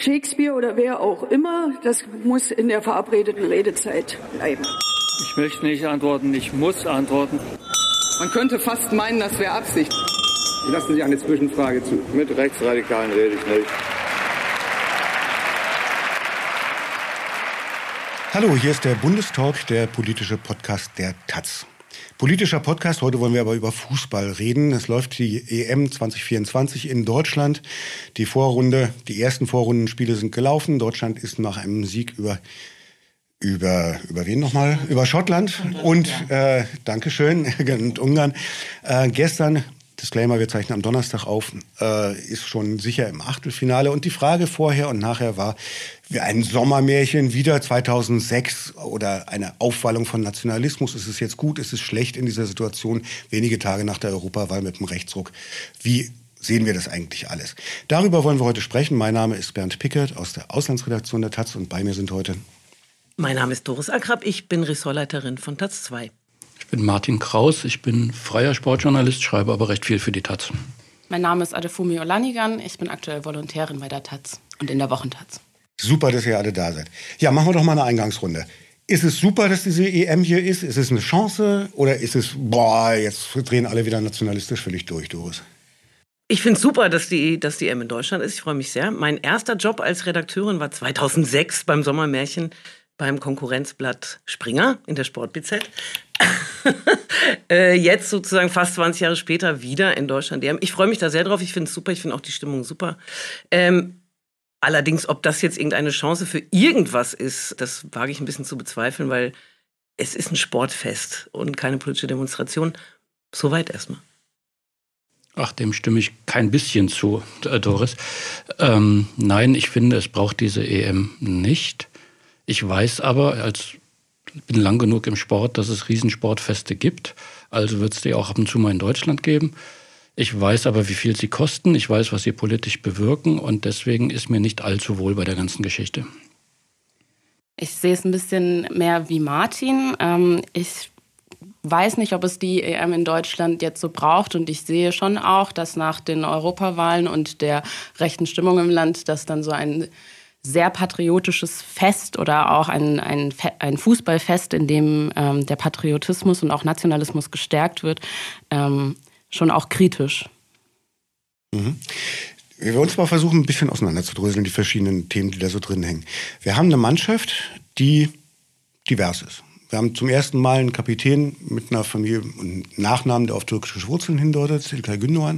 Shakespeare oder wer auch immer, das muss in der verabredeten Redezeit bleiben. Ich möchte nicht antworten, ich muss antworten. Man könnte fast meinen, das wäre Absicht. Lassen Sie eine Zwischenfrage zu. Mit Rechtsradikalen rede ich nicht. Hallo, hier ist der Bundestalk, der politische Podcast der Taz. Politischer Podcast, heute wollen wir aber über Fußball reden. Es läuft die EM 2024 in Deutschland. Die ersten Vorrundenspiele sind gelaufen. Deutschland ist nach einem Sieg über wen nochmal? Über Schottland und Dankeschön, und Ungarn. Gestern, Disclaimer, wir zeichnen am Donnerstag auf, ist schon sicher im Achtelfinale. Und die Frage vorher und nachher war, wie ein Sommermärchen wieder 2006 oder eine Aufwallung von Nationalismus. Ist es jetzt gut, ist es schlecht in dieser Situation, wenige Tage nach der Europawahl mit dem Rechtsruck? Wie sehen wir das eigentlich alles? Darüber wollen wir heute sprechen. Mein Name ist Bernd Pickert aus der Auslandsredaktion der Taz und bei mir sind heute... Mein Name ist Doris Akrab, ich bin Ressortleiterin von Taz 2. Ich bin Martin Kraus, ich bin freier Sportjournalist, schreibe aber recht viel für die Taz. Mein Name ist Adefumi Olanigan, ich bin aktuell Volontärin bei der Taz und in der Wochentaz. Super, dass ihr alle da seid. Ja, machen wir doch mal eine Eingangsrunde. Ist es super, dass diese EM hier ist? Ist es eine Chance? Oder ist es, jetzt drehen alle wieder nationalistisch völlig durch, Doris? Ich finde es super, dass die EM in Deutschland ist. Ich freue mich sehr. Mein erster Job als Redakteurin war 2006 beim Sommermärchen beim Konkurrenzblatt Springer in der Sport-BZ. Jetzt sozusagen fast 20 Jahre später wieder in Deutschland. Ich freue mich da sehr drauf. Ich finde es super. Ich finde auch die Stimmung super. Allerdings, ob das jetzt irgendeine Chance für irgendwas ist, das wage ich ein bisschen zu bezweifeln, weil es ist ein Sportfest und keine politische Demonstration. Soweit erstmal. Ach, dem stimme ich kein bisschen zu, Doris. Nein, ich finde, es braucht diese EM nicht. Ich weiß aber, ich bin lang genug im Sport, dass es Riesensportfeste gibt. Also wird es die auch ab und zu mal in Deutschland geben. Ich weiß aber, wie viel sie kosten. Ich weiß, was sie politisch bewirken. Und deswegen ist mir nicht allzu wohl bei der ganzen Geschichte. Ich sehe es ein bisschen mehr wie Martin. Ich weiß nicht, ob es die EM in Deutschland jetzt so braucht. Und ich sehe schon auch, dass nach den Europawahlen und der rechten Stimmung im Land, dass dann so ein sehr patriotisches Fest oder auch ein Fußballfest, in dem der Patriotismus und auch Nationalismus gestärkt wird, schon auch kritisch. Mhm. Wir wollen uns mal versuchen, ein bisschen auseinanderzudröseln, die verschiedenen Themen, die da so drin hängen. Wir haben eine Mannschaft, die divers ist. Wir haben zum ersten Mal einen Kapitän mit einer Familie und Nachnamen, der auf türkische Wurzeln hindeutet, İlkay Gündoğan.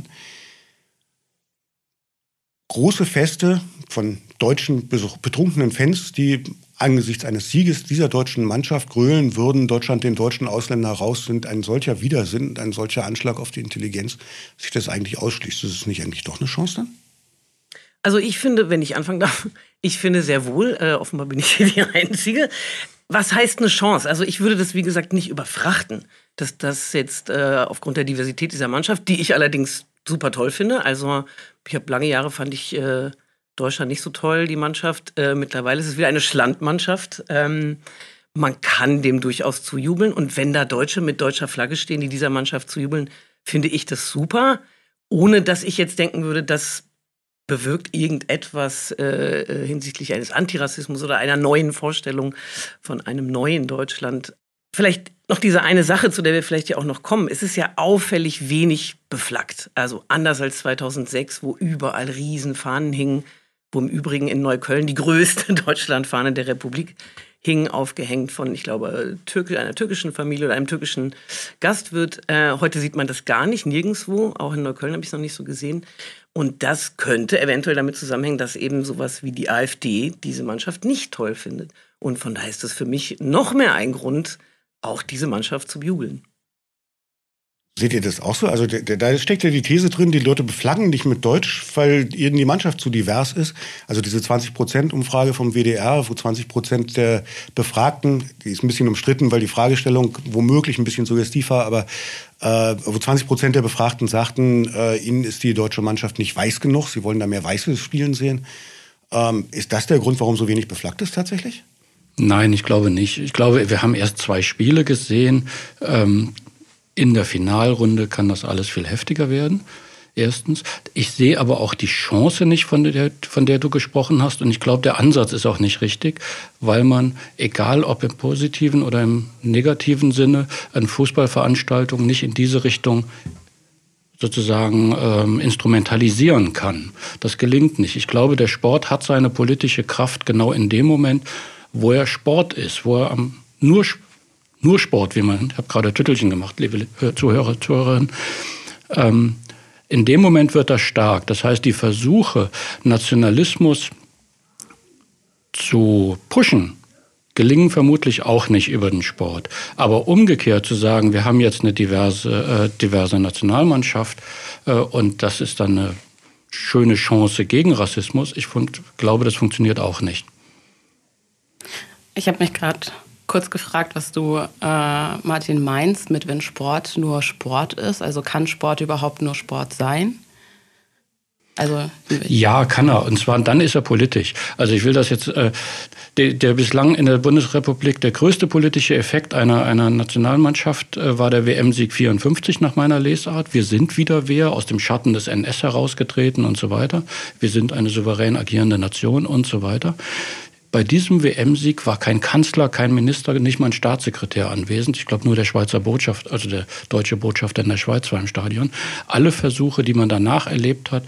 Große Feste von deutschen betrunkenen Fans, die angesichts eines Sieges dieser deutschen Mannschaft grölen würden, Deutschland den deutschen Ausländer heraus, sind ein solcher Widersinn und ein solcher Anschlag auf die Intelligenz, dass sich das eigentlich ausschließt. Ist es nicht eigentlich doch eine Chance dann? Also ich finde, wenn ich anfangen darf, ich finde sehr wohl, offenbar bin ich hier die Einzige. Was heißt eine Chance? Also ich würde das, wie gesagt, nicht überfrachten, dass das jetzt aufgrund der Diversität dieser Mannschaft, die ich allerdings super toll finde, also ich habe lange Jahre, fand ich Deutschland nicht so toll, die Mannschaft. Mittlerweile ist es wieder eine Schlandmannschaft. Man kann dem durchaus zujubeln. Und wenn da Deutsche mit deutscher Flagge stehen, die dieser Mannschaft zujubeln, finde ich das super. Ohne dass ich jetzt denken würde, das bewirkt irgendetwas hinsichtlich eines Antirassismus oder einer neuen Vorstellung von einem neuen Deutschland. Vielleicht noch diese eine Sache, zu der wir vielleicht ja auch noch kommen. Es ist ja auffällig wenig beflaggt. Also anders als 2006, wo überall Riesenfahnen hingen, wo im Übrigen in Neukölln die größte Deutschlandfahne der Republik hing, aufgehängt von, ich glaube, einer türkischen Familie oder einem türkischen Gastwirt. Heute sieht man das gar nicht, nirgendwo. Auch in Neukölln habe ich es noch nicht so gesehen. Und das könnte eventuell damit zusammenhängen, dass eben sowas wie die AfD diese Mannschaft nicht toll findet. Und von daher ist das für mich noch mehr ein Grund, auch diese Mannschaft zu bejubeln. Seht ihr das auch so? Also da steckt ja die These drin, die Leute beflaggen nicht mit Deutsch, weil ihnen die Mannschaft zu divers ist. Also diese 20%-Umfrage vom WDR, wo 20% der Befragten, die ist ein bisschen umstritten, weil die Fragestellung womöglich ein bisschen suggestiv war, aber wo 20% der Befragten sagten, ihnen ist die deutsche Mannschaft nicht weiß genug, sie wollen da mehr Weiße spielen sehen. Ist das der Grund, warum so wenig beflaggt ist tatsächlich? Nein, ich glaube nicht. Ich glaube, wir haben erst 2 Spiele gesehen. In der Finalrunde kann das alles viel heftiger werden. Erstens. Ich sehe aber auch die Chance nicht, von der du gesprochen hast. Und ich glaube, der Ansatz ist auch nicht richtig, weil man, egal ob im positiven oder im negativen Sinne, eine Fußballveranstaltung nicht in diese Richtung sozusagen instrumentalisieren kann. Das gelingt nicht. Ich glaube, der Sport hat seine politische Kraft genau in dem Moment, wo er Sport ist, wo er nur Sport, ich habe gerade Tüttelchen gemacht, liebe Zuhörer, Zuhörerinnen, in dem Moment wird er stark. Das heißt, die Versuche, Nationalismus zu pushen, gelingen vermutlich auch nicht über den Sport. Aber umgekehrt zu sagen, wir haben jetzt eine diverse Nationalmannschaft und das ist dann eine schöne Chance gegen Rassismus, ich glaube, das funktioniert auch nicht. Ich habe mich gerade kurz gefragt, was du, Martin, meinst mit, wenn Sport nur Sport ist. Also kann Sport überhaupt nur Sport sein? Also ja, kann er. Und zwar dann ist er politisch. Also ich will das jetzt, der bislang in der Bundesrepublik der größte politische Effekt einer Nationalmannschaft war der WM-Sieg 54 nach meiner Lesart. Wir sind wieder wer, aus dem Schatten des NS herausgetreten und so weiter. Wir sind eine souverän agierende Nation und so weiter. Bei diesem WM-Sieg war kein Kanzler, kein Minister, nicht mal ein Staatssekretär anwesend. Ich glaube, nur der Schweizer Botschafter, also der deutsche Botschafter in der Schweiz war im Stadion. Alle Versuche, die man danach erlebt hat,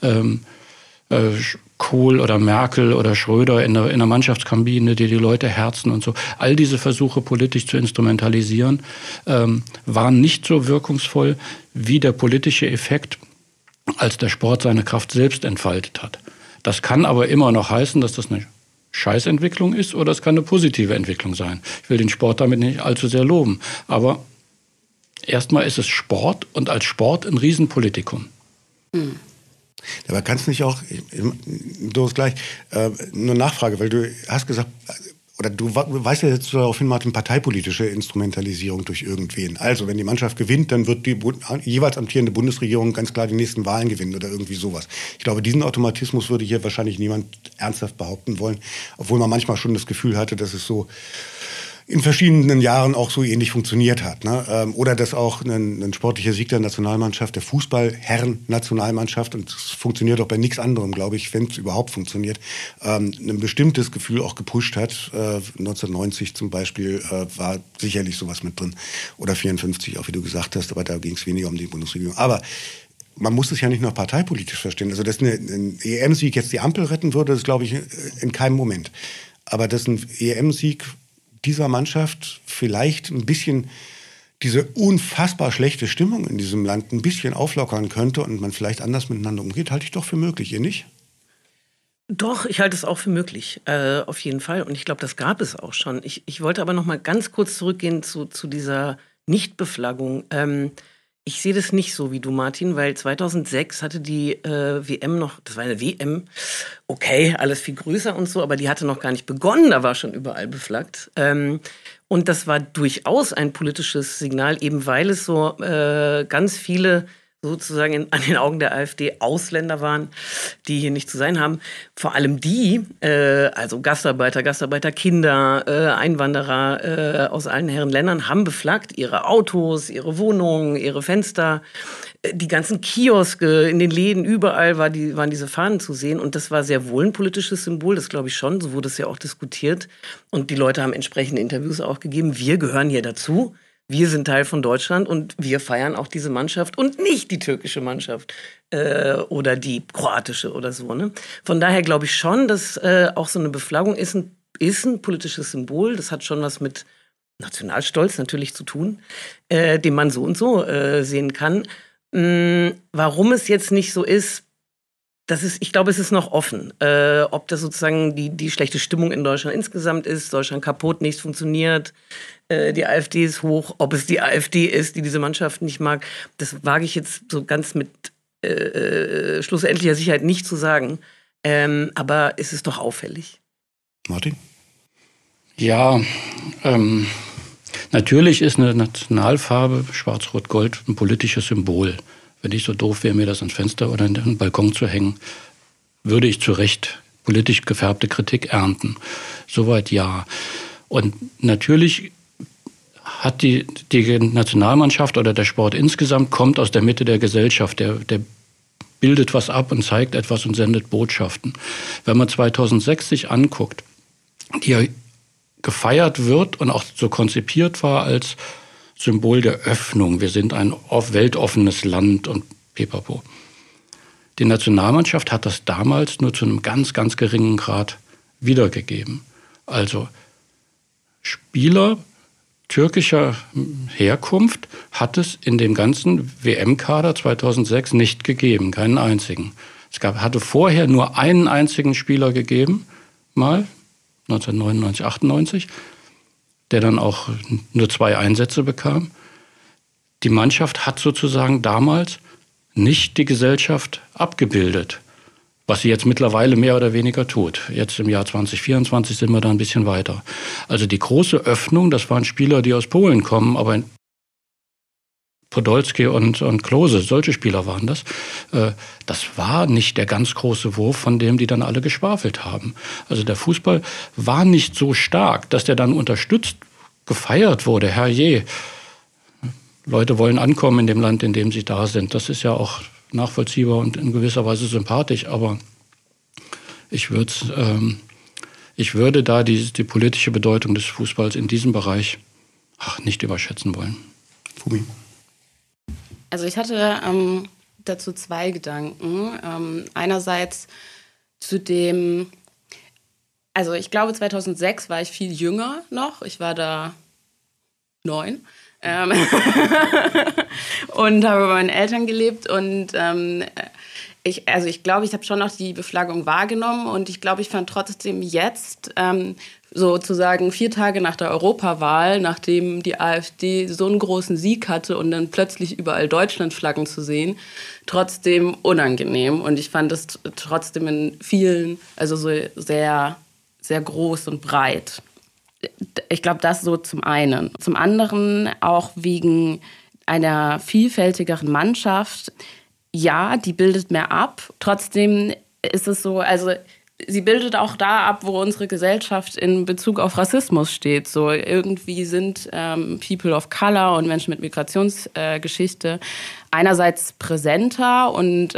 Kohl oder Merkel oder Schröder in der Mannschaftskabine, die Leute herzen und so, all diese Versuche politisch zu instrumentalisieren, waren nicht so wirkungsvoll wie der politische Effekt, als der Sport seine Kraft selbst entfaltet hat. Das kann aber immer noch heißen, dass das eine Scheißentwicklung ist oder es kann eine positive Entwicklung sein. Ich will den Sport damit nicht allzu sehr loben. Aber erstmal ist es Sport und als Sport ein Riesenpolitikum. Mhm. Aber kannst du nicht auch, du hast gleich, nur Nachfrage, weil du hast gesagt, oder du weißt ja jetzt darauf hin, Martin, parteipolitische Instrumentalisierung durch irgendwen. Also, wenn die Mannschaft gewinnt, dann wird die jeweils amtierende Bundesregierung ganz klar die nächsten Wahlen gewinnen oder irgendwie sowas. Ich glaube, diesen Automatismus würde hier wahrscheinlich niemand ernsthaft behaupten wollen, obwohl man manchmal schon das Gefühl hatte, dass es so in verschiedenen Jahren auch so ähnlich funktioniert hat. Ne? Oder dass auch ein sportlicher Sieg der Nationalmannschaft, der Fußballherren-Nationalmannschaft, und das funktioniert auch bei nichts anderem, glaube ich, wenn es überhaupt funktioniert, ein bestimmtes Gefühl auch gepusht hat. 1990 zum Beispiel war sicherlich sowas mit drin. Oder 54, auch wie du gesagt hast, aber da ging es weniger um die Bundesregierung. Aber man muss es ja nicht nur parteipolitisch verstehen. Also, dass ein EM-Sieg jetzt die Ampel retten würde, das glaube ich in keinem Moment. Aber dass ein EM-Sieg dieser Mannschaft vielleicht ein bisschen diese unfassbar schlechte Stimmung in diesem Land ein bisschen auflockern könnte und man vielleicht anders miteinander umgeht, halte ich doch für möglich, ihr nicht? Doch, ich halte es auch für möglich, auf jeden Fall. Und ich glaube, das gab es auch schon. Ich wollte aber noch mal ganz kurz zurückgehen zu dieser Nichtbeflaggung. Ich sehe das nicht so wie du, Martin, weil 2006 hatte die WM noch, das war eine WM, okay, alles viel größer und so, aber die hatte noch gar nicht begonnen, da war schon überall beflaggt. Und das war durchaus ein politisches Signal, eben weil es so ganz viele sozusagen an den Augen der AfD Ausländer waren, die hier nicht zu sein haben. Vor allem die, also Gastarbeiterkinder, Einwanderer aus allen Herren Ländern, haben beflaggt ihre Autos, ihre Wohnungen, ihre Fenster. Die ganzen Kioske in den Läden, überall waren diese Fahnen zu sehen. Und das war sehr wohl ein politisches Symbol, das glaube ich schon. So wurde es ja auch diskutiert. Und die Leute haben entsprechende Interviews auch gegeben. Wir gehören hier dazu. Wir sind Teil von Deutschland und wir feiern auch diese Mannschaft und nicht die türkische Mannschaft oder die kroatische oder so. Ne? Von daher glaube ich schon, dass auch so eine Beflaggung ist ein politisches Symbol. Das hat schon was mit Nationalstolz natürlich zu tun, den man so und so sehen kann. Warum es jetzt nicht so ist, ich glaube, es ist noch offen, ob das sozusagen die schlechte Stimmung in Deutschland insgesamt ist, Deutschland kaputt, nichts funktioniert, die AfD ist hoch, ob es die AfD ist, die diese Mannschaft nicht mag, das wage ich jetzt so ganz mit schlussendlicher Sicherheit nicht zu sagen, aber es ist doch auffällig. Martin? Ja, natürlich ist eine Nationalfarbe, Schwarz-Rot-Gold, ein politisches Symbol. Wenn ich so doof wäre, mir das ans Fenster oder an den Balkon zu hängen, würde ich zu Recht politisch gefärbte Kritik ernten. Soweit ja. Und natürlich hat die Nationalmannschaft oder der Sport insgesamt kommt aus der Mitte der Gesellschaft. Der bildet was ab und zeigt etwas und sendet Botschaften. Wenn man 2006 sich anguckt, die ja gefeiert wird und auch so konzipiert war als Symbol der Öffnung. Wir sind ein weltoffenes Land und pipapo. Die Nationalmannschaft hat das damals nur zu einem ganz, ganz geringen Grad wiedergegeben. Also Spieler türkischer Herkunft hat es in dem ganzen WM-Kader 2006 nicht gegeben, keinen einzigen. Hatte vorher nur einen einzigen Spieler gegeben, mal 1999, 98, der dann auch nur 2 Einsätze bekam. Die Mannschaft hat sozusagen damals nicht die Gesellschaft abgebildet, was sie jetzt mittlerweile mehr oder weniger tut. Jetzt im Jahr 2024 sind wir da ein bisschen weiter. Also die große Öffnung, das waren Spieler, die aus Polen kommen, aber Podolski und Klose, solche Spieler waren das. Das war nicht der ganz große Wurf, von dem die dann alle geschwafelt haben. Also der Fußball war nicht so stark, dass der dann unterstützt, gefeiert wurde. Herrje, Leute wollen ankommen in dem Land, in dem sie da sind. Das ist ja auch nachvollziehbar und in gewisser Weise sympathisch, aber ich würde da die politische Bedeutung des Fußballs in diesem Bereich nicht überschätzen wollen. Fumi. Also ich hatte dazu 2 Gedanken. Einerseits zu dem, also ich glaube 2006 war ich viel jünger noch. Ich war da 9. Und habe bei meinen Eltern gelebt und ich glaube, ich habe schon noch die Beflaggung wahrgenommen und ich glaube, ich fand trotzdem jetzt sozusagen 4 Tage nach der Europawahl, nachdem die AfD so einen großen Sieg hatte und dann plötzlich überall Deutschlandflaggen zu sehen, trotzdem unangenehm und ich fand es trotzdem in vielen, also so sehr, sehr groß und breit. Ich glaube, das so zum einen. Zum anderen auch wegen einer vielfältigeren Mannschaft. Ja, die bildet mehr ab. Trotzdem ist es so, also sie bildet auch da ab, wo unsere Gesellschaft in Bezug auf Rassismus steht. So irgendwie sind People of Color und Menschen mit Migrationsgeschichte einerseits präsenter und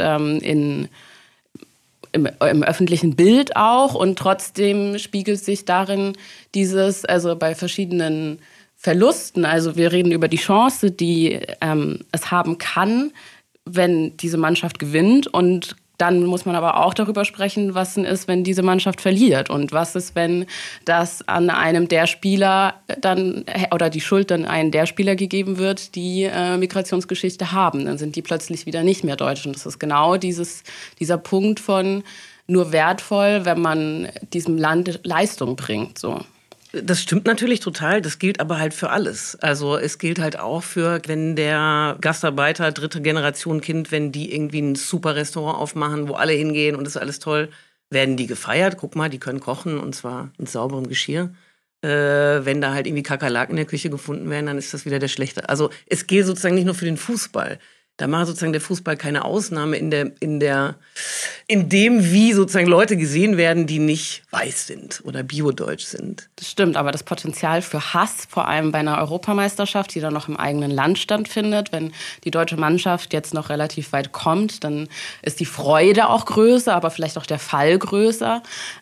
im öffentlichen Bild auch und trotzdem spiegelt sich darin dieses, also bei verschiedenen Verlusten, also wir reden über die Chance, die es haben kann, wenn diese Mannschaft gewinnt und dann muss man aber auch darüber sprechen, was denn ist, wenn diese Mannschaft verliert und was ist, wenn das an einem der Spieler dann oder die Schuld dann einem der Spieler gegeben wird, die Migrationsgeschichte haben. Dann sind die plötzlich wieder nicht mehr deutsch und das ist genau dieser Punkt von nur wertvoll, wenn man diesem Land Leistung bringt, so. Das stimmt natürlich total, das gilt aber halt für alles. Also es gilt halt auch für, wenn der Gastarbeiter, 3. Generation Kind, wenn die irgendwie ein super Restaurant aufmachen, wo alle hingehen und das ist alles toll, werden die gefeiert. Guck mal, die können kochen und zwar in sauberem Geschirr. Wenn da halt irgendwie Kakerlaken in der Küche gefunden werden, dann ist das wieder der Schlechte. Also es gilt sozusagen nicht nur für den Fußball. Da macht sozusagen der Fußball keine Ausnahme in dem, wie sozusagen Leute gesehen werden, die nicht weiß sind oder biodeutsch sind. Das stimmt, aber das Potenzial für Hass, vor allem bei einer Europameisterschaft, die dann noch im eigenen Land stattfindet, wenn die deutsche Mannschaft jetzt noch relativ weit kommt, dann ist die Freude auch größer, aber vielleicht auch der Fall größer.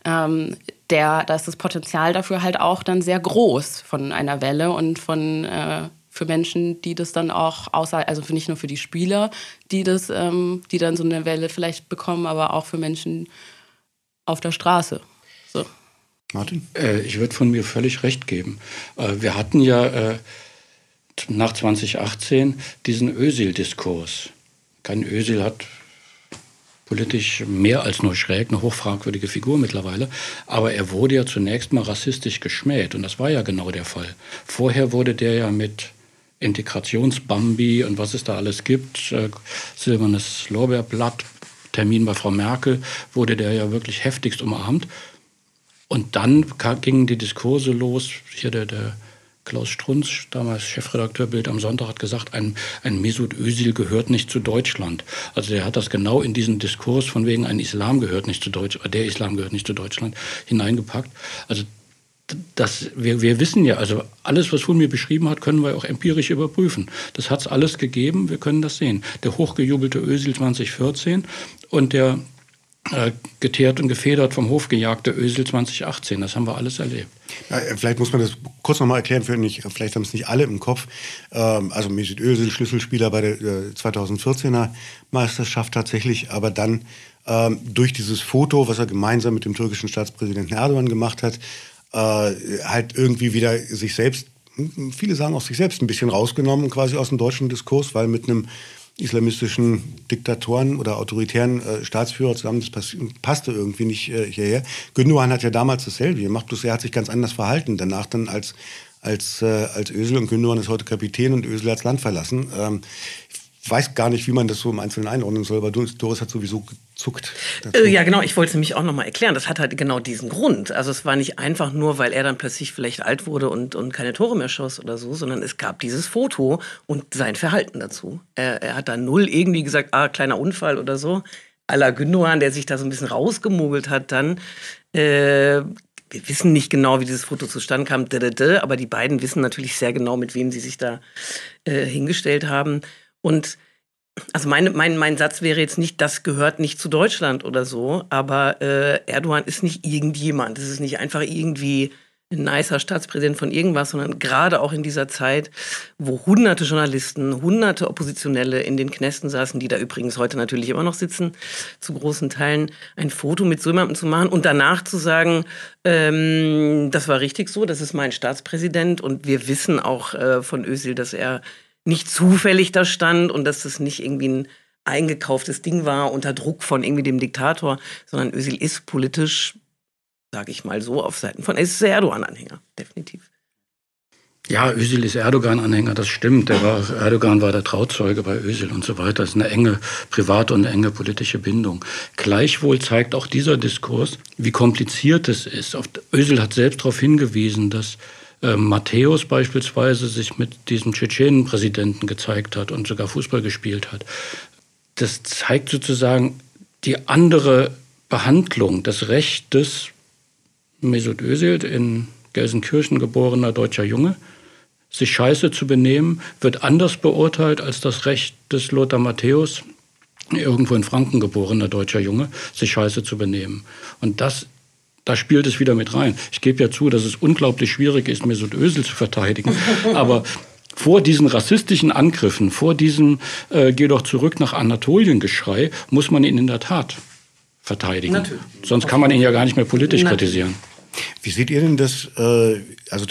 Da ist das Potenzial dafür halt auch dann sehr groß von einer Welle und für Menschen, die das dann auch also nicht nur für die Spieler, die dann so eine Welle vielleicht bekommen, aber auch für Menschen auf der Straße. So. Martin? Ich würde von mir völlig recht geben. Wir hatten ja nach 2018 diesen Özil-Diskurs. Kein Özil hat politisch mehr als nur schräg, eine hochfragwürdige Figur mittlerweile. Aber er wurde ja zunächst mal rassistisch geschmäht. Und das war ja genau der Fall. Vorher wurde der ja mit Integrationsbambi und was es da alles gibt, silbernes Lorbeerblatt, Termin bei Frau Merkel, wurde der ja wirklich heftigst umarmt. Und dann gingen die Diskurse los. Hier der Klaus Strunz, damals Chefredakteur Bild am Sonntag, hat gesagt, ein Mesut Özil gehört nicht zu Deutschland. Also der hat das genau in diesen Diskurs von wegen der Islam gehört nicht zu Deutschland hineingepackt. Also wir wissen ja, also alles, was Fulmi beschrieben hat, können wir auch empirisch überprüfen. Das hat es alles gegeben, wir können das sehen. Der hochgejubelte Özil 2014 und der geteert und gefedert vom Hof gejagte Özil 2018, das haben wir alles erlebt. Ja, vielleicht muss man das kurz nochmal erklären, vielleicht haben es nicht alle im Kopf. Also Mesut Özil, Schlüsselspieler bei der 2014er Meisterschaft tatsächlich, aber dann durch dieses Foto, was er gemeinsam mit dem türkischen Staatspräsidenten Erdogan gemacht hat, halt irgendwie wieder sich selbst, viele sagen auch sich selbst, ein bisschen rausgenommen quasi aus dem deutschen Diskurs, weil mit einem islamistischen Diktatoren oder autoritären Staatsführer zusammen, das passte irgendwie nicht hierher. Gündoğan hat ja damals dasselbe gemacht, bloß er hat sich ganz anders verhalten danach dann als Özil, und Gündoğan ist heute Kapitän und Özil hat das Land verlassen. Ich weiß gar nicht, wie man das so im Einzelnen einordnen soll, aber Doris hat sowieso gezuckt. Ja, genau. Ich wollte es nämlich auch nochmal erklären. Das hat halt genau diesen Grund. Also es war nicht einfach nur, weil er dann plötzlich vielleicht alt wurde und keine Tore mehr schoss oder so, sondern es gab dieses Foto und sein Verhalten dazu. Er hat da null irgendwie gesagt, kleiner Unfall oder so. À la Gündoğan, der sich da so ein bisschen rausgemogelt hat dann. Wir wissen nicht genau, wie dieses Foto zustande kam, aber die beiden wissen natürlich sehr genau, mit wem sie sich da hingestellt haben. Und also mein Satz wäre jetzt nicht, das gehört nicht zu Deutschland oder so, aber Erdogan ist nicht irgendjemand. Es ist nicht einfach irgendwie ein nicer Staatspräsident von irgendwas, sondern gerade auch in dieser Zeit, wo hunderte Journalisten, hunderte Oppositionelle in den Knästen saßen, die da übrigens heute natürlich immer noch sitzen, zu großen Teilen, ein Foto mit so jemandem zu machen und danach zu sagen, das war richtig so, das ist mein Staatspräsident, und wir wissen auch von Özil, dass er nicht zufällig da stand und dass das nicht irgendwie ein eingekauftes Ding war unter Druck von irgendwie dem Diktator, sondern Özil ist politisch, sage ich mal so, auf Seiten von, er ist Erdogan-Anhänger, definitiv. Ja, Özil ist Erdogan-Anhänger, das stimmt. Erdogan war der Trauzeuge bei Özil und so weiter. Das ist eine enge private und eine enge politische Bindung. Gleichwohl zeigt auch dieser Diskurs, wie kompliziert es ist. Özil hat selbst darauf hingewiesen, dass Matthäus beispielsweise sich mit diesem Tschetschenen-Präsidenten gezeigt hat und sogar Fußball gespielt hat. Das zeigt sozusagen die andere Behandlung des Rechtes Mesut Özil, in Gelsenkirchen geborener deutscher Junge, sich scheiße zu benehmen, wird anders beurteilt als das Recht des Lothar Matthäus, irgendwo in Franken geborener deutscher Junge, sich scheiße zu benehmen. Und da spielt es wieder mit rein. Ich gebe ja zu, dass es unglaublich schwierig ist, Mesut Özil zu verteidigen. Aber vor diesen rassistischen Angriffen, vor diesem geh doch zurück nach Anatolien-Geschrei, muss man ihn in der Tat verteidigen. Natürlich. Sonst kann man ihn ja gar nicht mehr politisch kritisieren. Wie seht ihr denn das, also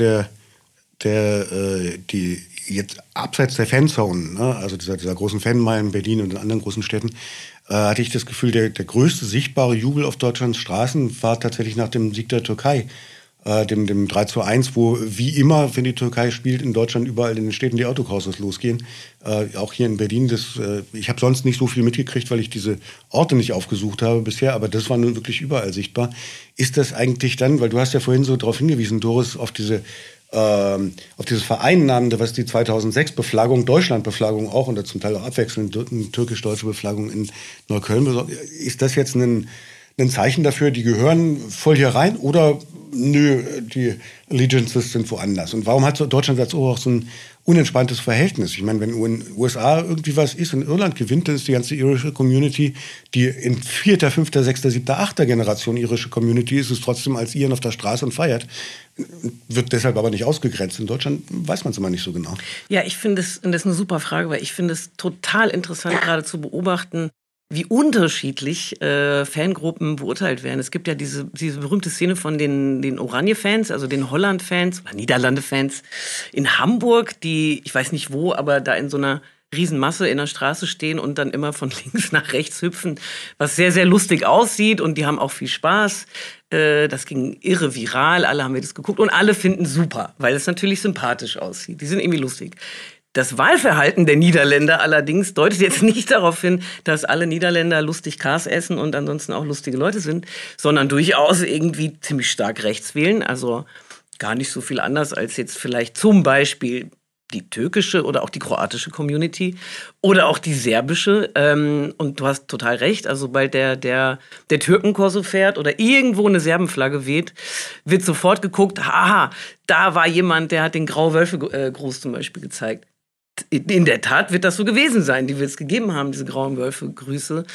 die jetzt abseits der Fanzone, ne, also dieser großen Fanmeilen in Berlin und in anderen großen Städten, hatte ich das Gefühl, der größte sichtbare Jubel auf Deutschlands Straßen war tatsächlich nach dem Sieg der Türkei, dem 3:1, wo wie immer, wenn die Türkei spielt, in Deutschland überall in den Städten die Autokurses losgehen. Auch hier in Berlin, ich habe sonst nicht so viel mitgekriegt, weil ich diese Orte nicht aufgesucht habe bisher, aber das war nun wirklich überall sichtbar. Ist das eigentlich dann, weil du hast ja vorhin so darauf hingewiesen, Doris, auf dieses Vereinnahmende, was die 2006 Beflaggung, Deutschland-Beflaggung auch und zum Teil auch abwechselnd türkisch-deutsche Beflaggung in Neukölln besorgt. Ist das jetzt ein Zeichen dafür, die gehören voll hier rein, oder nö, die Allegiances sind woanders? Und warum hat Deutschland dazu auch so ein unentspanntes Verhältnis? Ich meine, wenn in den USA irgendwie was ist und Irland gewinnt, dann ist die ganze irische Community, die in 4., 5., 6., 7., 8. Generation irische Community ist, es trotzdem als Iren auf der Straße und feiert. Wird deshalb aber nicht ausgegrenzt. In Deutschland weiß man es immer nicht so genau. Ja, ich finde das ist eine super Frage, weil ich finde es total interessant, gerade zu beobachten, wie unterschiedlich Fangruppen beurteilt werden. Es gibt ja diese berühmte Szene von den Oranje-Fans, also den Holland-Fans oder Niederlande-Fans in Hamburg, die, ich weiß nicht wo, aber da in so einer Riesenmasse in der Straße stehen und dann immer von links nach rechts hüpfen, was sehr, sehr lustig aussieht, und die haben auch viel Spaß. Das ging irre viral, alle haben wir das geguckt und alle finden super, weil es natürlich sympathisch aussieht. Die sind irgendwie lustig. Das Wahlverhalten der Niederländer allerdings deutet jetzt nicht darauf hin, dass alle Niederländer lustig Kars essen und ansonsten auch lustige Leute sind, sondern durchaus irgendwie ziemlich stark rechts wählen. Also gar nicht so viel anders als jetzt vielleicht zum Beispiel die türkische oder auch die kroatische Community oder auch die serbische. Und du hast total recht, also sobald der Türkenkorso fährt oder irgendwo eine Serbenflagge weht, wird sofort geguckt, haha, da war jemand, der hat den Grauwölfe-Gruß zum Beispiel gezeigt. In der Tat wird das so gewesen sein, die wir es gegeben haben, diese grauen Wölfe-Grüße.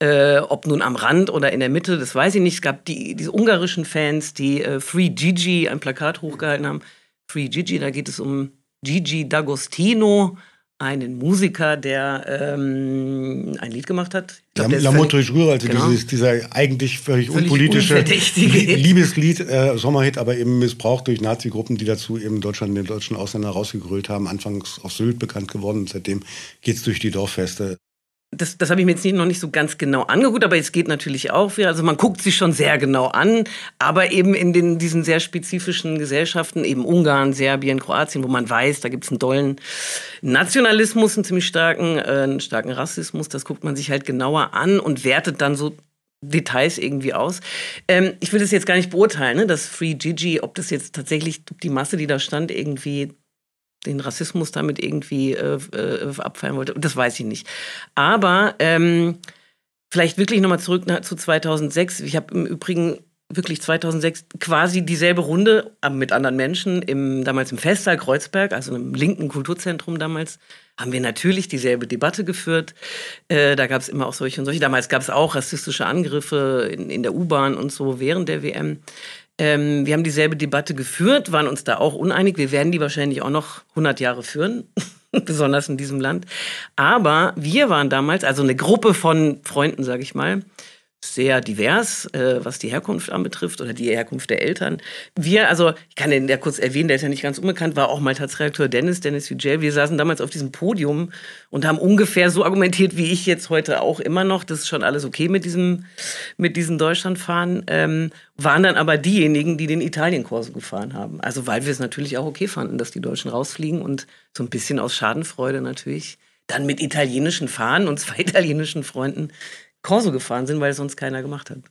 Ob nun am Rand oder in der Mitte, das weiß ich nicht. Es gab diese ungarischen Fans, die Free Gigi ein Plakat hochgehalten haben. Free Gigi, da geht es um Gigi D'Agostino, einen Musiker, der ein Lied gemacht hat. L'amour toujours, also genau. dieser eigentlich völlig unpolitische Liebeslied, Sommerhit, aber eben missbraucht durch Nazi-Gruppen, die dazu eben den deutschen Ausländer rausgegrölt haben. Anfangs auf Sylt bekannt geworden, seitdem geht's durch die Dorffeste. Das habe ich mir jetzt noch nicht so ganz genau angeguckt, aber es geht natürlich auch wieder. Also man guckt sich schon sehr genau an, aber eben in diesen sehr spezifischen Gesellschaften, eben Ungarn, Serbien, Kroatien, wo man weiß, da gibt es einen dollen Nationalismus, einen ziemlich starken Rassismus. Das guckt man sich halt genauer an und wertet dann so Details irgendwie aus. Ich will das jetzt gar nicht beurteilen, ne? Das Free Gigi, ob das jetzt tatsächlich die Masse, die da stand, irgendwie den Rassismus damit irgendwie abfeiern wollte. Das weiß ich nicht. Aber vielleicht wirklich nochmal zurück zu 2006. Ich habe im Übrigen wirklich 2006 quasi dieselbe Runde mit anderen Menschen damals im Festsaal Kreuzberg, also einem linken Kulturzentrum damals, haben wir natürlich dieselbe Debatte geführt. Da gab es immer auch solche und solche. Damals gab es auch rassistische Angriffe in der U-Bahn und so während der WM. Wir haben dieselbe Debatte geführt, waren uns da auch uneinig. Wir werden die wahrscheinlich auch noch 100 Jahre führen, besonders in diesem Land. Aber wir waren damals, also eine Gruppe von Freunden, sage ich mal, sehr divers, was die Herkunft anbetrifft oder die Herkunft der Eltern. Ich kann den ja kurz erwähnen, der ist ja nicht ganz unbekannt, war auch mal Taz-Redakteur Dennis Yücel. Wir saßen damals auf diesem Podium und haben ungefähr so argumentiert, wie ich jetzt heute auch immer noch. Das ist schon alles okay mit diesen Deutschlandfahren. Waren dann aber diejenigen, die den Italien-Korso gefahren haben. Also weil wir es natürlich auch okay fanden, dass die Deutschen rausfliegen und so ein bisschen aus Schadenfreude natürlich dann mit italienischen Fahnen und 2 italienischen Freunden Korso gefahren sind, weil es sonst keiner gemacht hat.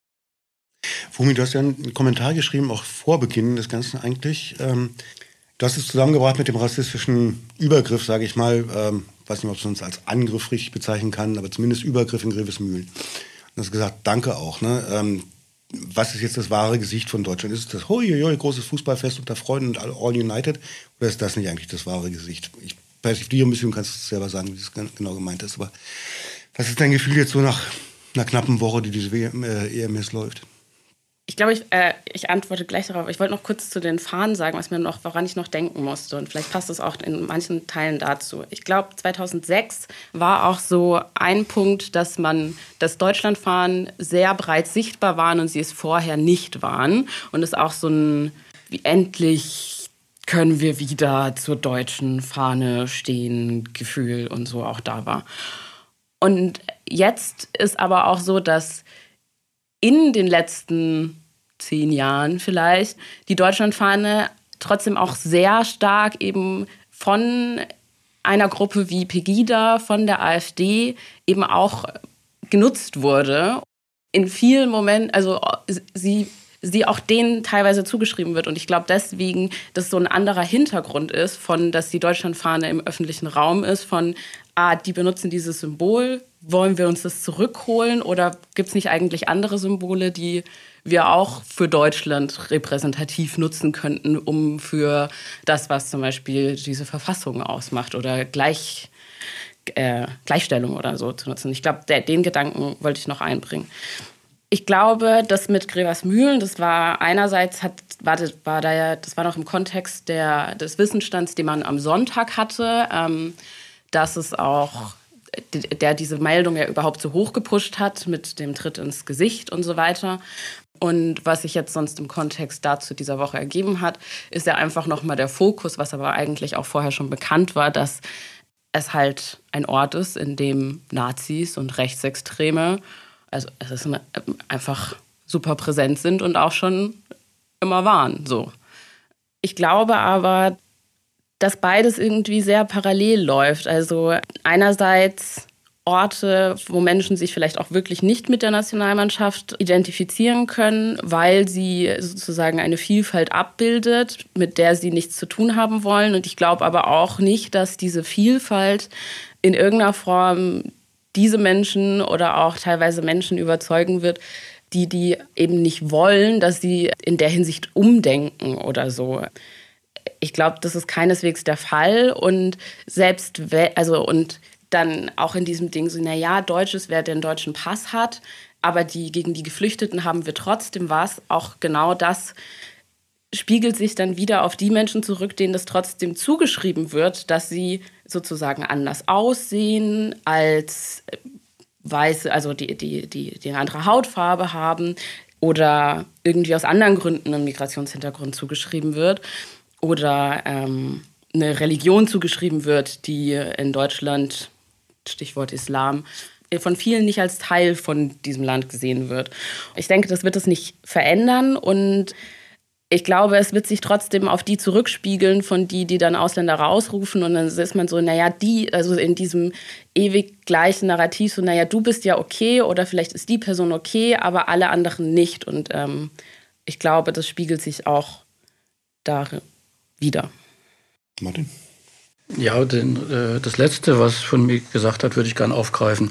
Fumi, du hast ja einen Kommentar geschrieben, auch vor Beginn des Ganzen eigentlich. Du hast es zusammengebracht mit dem rassistischen Übergriff, sage ich mal. Weiß nicht, ob man es als Angriff richtig bezeichnen kann, aber zumindest Übergriff in Grevesmühlen. Du hast gesagt, danke auch. Ne? Was ist jetzt das wahre Gesicht von Deutschland? Ist es das großes Fußballfest unter Freunden und all united? Oder ist das nicht eigentlich das wahre Gesicht? Ich persifliere ein bisschen, du kannst es selber sagen, wie es genau gemeint ist, aber was ist dein Gefühl jetzt so nach einer knappen Woche, die diese EM jetzt läuft? Ich glaube, ich antworte gleich darauf. Ich wollte noch kurz zu den Fahnen sagen, woran ich noch denken musste. Und vielleicht passt es auch in manchen Teilen dazu. Ich glaube, 2006 war auch so ein Punkt, dass Deutschlandfahnen sehr breit sichtbar waren und sie es vorher nicht waren. Und es auch so wie endlich können wir wieder zur deutschen Fahne stehen, Gefühl und so auch da war. Und jetzt ist aber auch so, dass in den letzten 10 Jahren vielleicht die Deutschlandfahne trotzdem auch sehr stark eben von einer Gruppe wie Pegida, von der AfD eben auch genutzt wurde. In vielen Momenten, also sie auch denen teilweise zugeschrieben wird. Und ich glaube deswegen, dass so ein anderer Hintergrund ist, dass die Deutschlandfahne im öffentlichen Raum ist, die benutzen dieses Symbol, wollen wir uns das zurückholen oder gibt es nicht eigentlich andere Symbole, die wir auch für Deutschland repräsentativ nutzen könnten, um für das, was zum Beispiel diese Verfassung ausmacht oder Gleichstellung oder so zu nutzen. Ich glaube, den Gedanken wollte ich noch einbringen. Ich glaube, das mit Grevesmühlen, das war einerseits, das war noch im Kontext des Wissensstands, den man am Sonntag hatte, dass es auch, der diese Meldung ja überhaupt so hoch gepusht hat mit dem Tritt ins Gesicht und so weiter. Und was sich jetzt sonst im Kontext dazu dieser Woche ergeben hat, ist ja einfach nochmal der Fokus, was aber eigentlich auch vorher schon bekannt war, dass es halt ein Ort ist, in dem Nazis und Rechtsextreme, also es ist einfach super präsent sind und auch schon immer waren. So. Ich glaube aber, dass beides irgendwie sehr parallel läuft. Also einerseits Orte, wo Menschen sich vielleicht auch wirklich nicht mit der Nationalmannschaft identifizieren können, weil sie sozusagen eine Vielfalt abbildet, mit der sie nichts zu tun haben wollen. Und ich glaube aber auch nicht, dass diese Vielfalt in irgendeiner Form diese Menschen oder auch teilweise Menschen überzeugen wird, die eben nicht wollen, dass sie in der Hinsicht umdenken oder so. Ich glaube, das ist keineswegs der Fall. Und und dann auch in diesem Ding so, naja, Deutsch ist, wer den deutschen Pass hat, aber gegen die Geflüchteten haben wir trotzdem was. Auch genau das spiegelt sich dann wieder auf die Menschen zurück, denen das trotzdem zugeschrieben wird, dass sie sozusagen anders aussehen als Weiße, also die eine andere Hautfarbe haben oder irgendwie aus anderen Gründen einen Migrationshintergrund zugeschrieben wird oder eine Religion zugeschrieben wird, die in Deutschland, Stichwort Islam, von vielen nicht als Teil von diesem Land gesehen wird. Ich denke, das wird es nicht verändern und ich glaube, es wird sich trotzdem auf die zurückspiegeln, von die dann Ausländer rausrufen. Und dann ist man so, naja, also in diesem ewig gleichen Narrativ, so, naja, du bist ja okay oder vielleicht ist die Person okay, aber alle anderen nicht. Und ich glaube, das spiegelt sich auch da wieder. Martin? Ja, das Letzte, was von mir gesagt hat, würde ich gerne aufgreifen.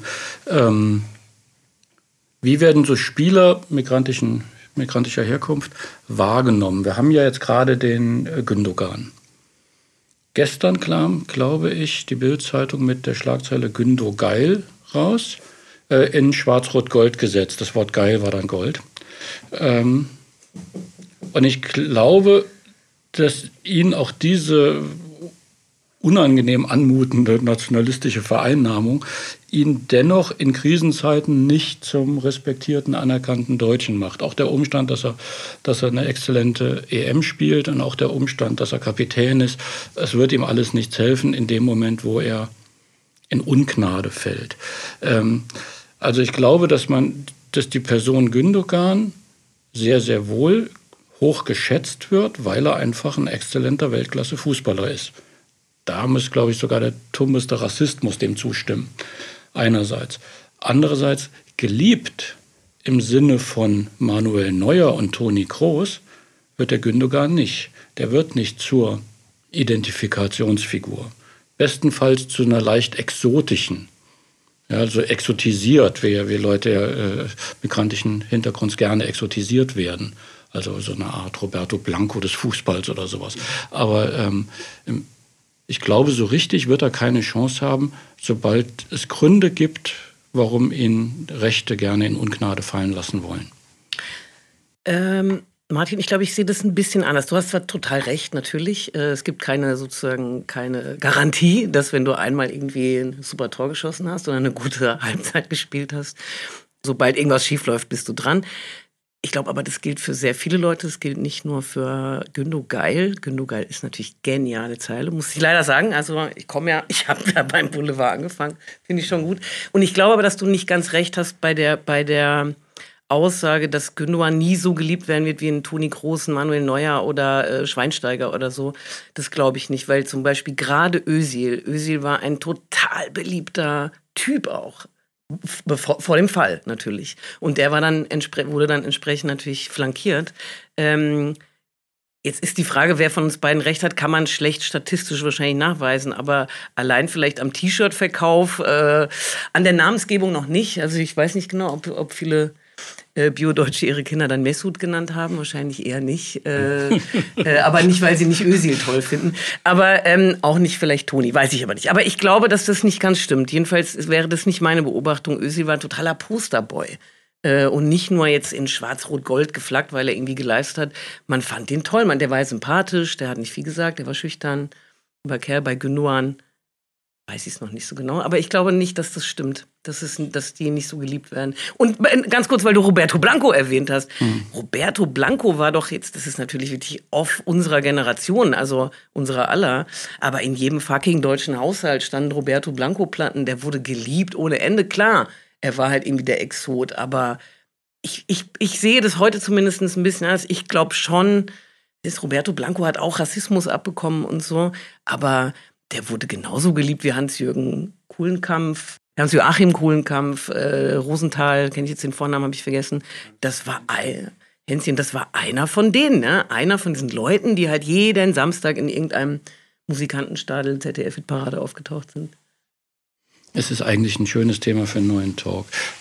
Wie werden so Spieler migrantischer Herkunft wahrgenommen? Wir haben ja jetzt gerade den Gündogan. Gestern kam, glaube ich, die Bild-Zeitung mit der Schlagzeile Gündo geil raus, in Schwarz-Rot-Gold gesetzt. Das Wort geil war dann Gold. Und ich glaube, dass ihn auch diese unangenehm anmutende nationalistische Vereinnahmung ihn dennoch in Krisenzeiten nicht zum respektierten, anerkannten Deutschen macht. Auch der Umstand, dass er eine exzellente EM spielt und auch der Umstand, dass er Kapitän ist, es wird ihm alles nichts helfen in dem Moment, wo er in Ungnade fällt. Also ich glaube, dass die Person Gündogan sehr, sehr wohl hoch geschätzt wird, weil er einfach ein exzellenter Weltklasse-Fußballer ist. Da muss, glaube ich, sogar der tummeste Rassismus dem zustimmen. Einerseits. Andererseits geliebt im Sinne von Manuel Neuer und Toni Kroos wird der Gündogan nicht. Der wird nicht zur Identifikationsfigur. Bestenfalls zu einer leicht exotischen. Ja, also exotisiert, wie Leute migrantischen Hintergrunds gerne exotisiert werden. Also so eine Art Roberto Blanco des Fußballs oder sowas. Aber ich glaube, so richtig wird er keine Chance haben, sobald es Gründe gibt, warum ihn Rechte gerne in Ungnade fallen lassen wollen. Martin, ich glaube, ich sehe das ein bisschen anders. Du hast zwar total recht, natürlich. Es gibt keine Garantie, dass wenn du einmal irgendwie ein super Tor geschossen hast oder eine gute Halbzeit gespielt hast, sobald irgendwas schief läuft, bist du dran. Ich glaube aber, das gilt für sehr viele Leute. Das gilt nicht nur für Gündo geil. Gündo geil ist natürlich geniale Zeile, muss ich leider sagen. Also ich habe ja beim Boulevard angefangen, finde ich schon gut. Und ich glaube aber, dass du nicht ganz recht hast bei der Aussage, dass Gündogan nie so geliebt werden wird wie ein Toni Kroos, Manuel Neuer oder Schweinsteiger oder so. Das glaube ich nicht, weil zum Beispiel gerade Özil war ein total beliebter Typ auch. Vor dem Fall natürlich. Und der wurde dann entsprechend natürlich flankiert. Jetzt ist die Frage, wer von uns beiden recht hat, kann man schlecht statistisch wahrscheinlich nachweisen, aber allein vielleicht am T-Shirt-Verkauf, an der Namensgebung noch nicht. Also ich weiß nicht genau, ob viele Bio-Deutsche ihre Kinder dann Mesut genannt haben, wahrscheinlich eher nicht. Aber nicht, weil sie nicht Özil toll finden. Aber auch nicht vielleicht Toni, weiß ich aber nicht. Aber ich glaube, dass das nicht ganz stimmt. Jedenfalls wäre das nicht meine Beobachtung. Özil war ein totaler Posterboy. Und nicht nur jetzt in Schwarz-Rot-Gold geflaggt, weil er irgendwie geleistet hat. Man fand den toll, der war sympathisch, der hat nicht viel gesagt, der war schüchtern. Bei Gündogan weiß ich es noch nicht so genau, aber ich glaube nicht, dass das stimmt, dass die nicht so geliebt werden. Und ganz kurz, weil du Roberto Blanco erwähnt hast. Roberto Blanco war doch jetzt, das ist natürlich wirklich off unserer Generation, also unserer aller, aber in jedem fucking deutschen Haushalt standen Roberto Blanco-Platten, der wurde geliebt ohne Ende. Klar, er war halt irgendwie der Exot, aber ich sehe das heute zumindest ein bisschen anders. Ich glaube schon, Roberto Blanco hat auch Rassismus abbekommen und so, aber der wurde genauso geliebt wie Hans-Jürgen Kuhlenkampf. Hans-Joachim Kulenkampf, Rosenthal, kenne ich jetzt den Vornamen, habe ich vergessen. Hänschen, das war einer von denen, ne? Einer von diesen Leuten, die halt jeden Samstag in irgendeinem Musikantenstadel ZDF-Parade aufgetaucht sind. Es ist eigentlich ein schönes Thema für einen neuen Talk.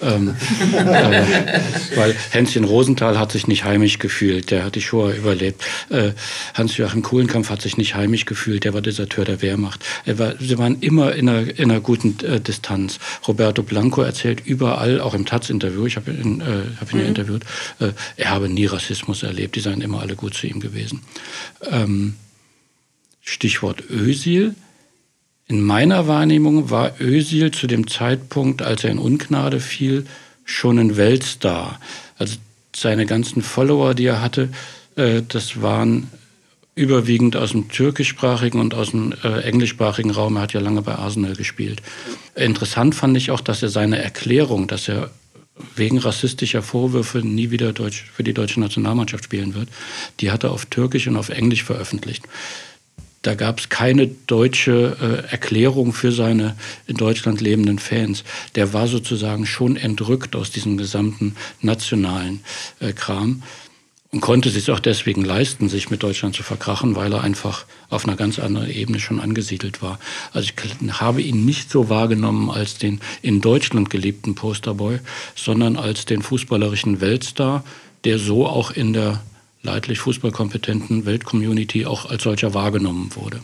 Weil Hänschen Rosenthal hat sich nicht heimisch gefühlt, der hat die Shoah überlebt. Hans-Joachim Kulenkampf hat sich nicht heimisch gefühlt, der war Deserteur der Wehrmacht. Sie waren immer in einer guten Distanz. Roberto Blanco erzählt überall, auch im Taz-Interview, ich habe ihn ja interviewt, er habe nie Rassismus erlebt, die seien immer alle gut zu ihm gewesen. Stichwort Özil. In meiner Wahrnehmung war Özil zu dem Zeitpunkt, als er in Ungnade fiel, schon ein Weltstar. Also seine ganzen Follower, die er hatte, das waren überwiegend aus dem türkischsprachigen und aus dem englischsprachigen Raum. Er hat ja lange bei Arsenal gespielt. Interessant fand ich auch, dass er seine Erklärung, dass er wegen rassistischer Vorwürfe nie wieder für die deutsche Nationalmannschaft spielen wird, die hat er auf Türkisch und auf Englisch veröffentlicht. Da gab es keine deutsche Erklärung für seine in Deutschland lebenden Fans. Der war sozusagen schon entrückt aus diesem gesamten nationalen Kram und konnte sich auch deswegen leisten, sich mit Deutschland zu verkrachen, weil er einfach auf einer ganz anderen Ebene schon angesiedelt war. Also ich habe ihn nicht so wahrgenommen als den in Deutschland geliebten Posterboy, sondern als den fußballerischen Weltstar, der so auch in der leidlich fußballkompetenten Weltcommunity auch als solcher wahrgenommen wurde.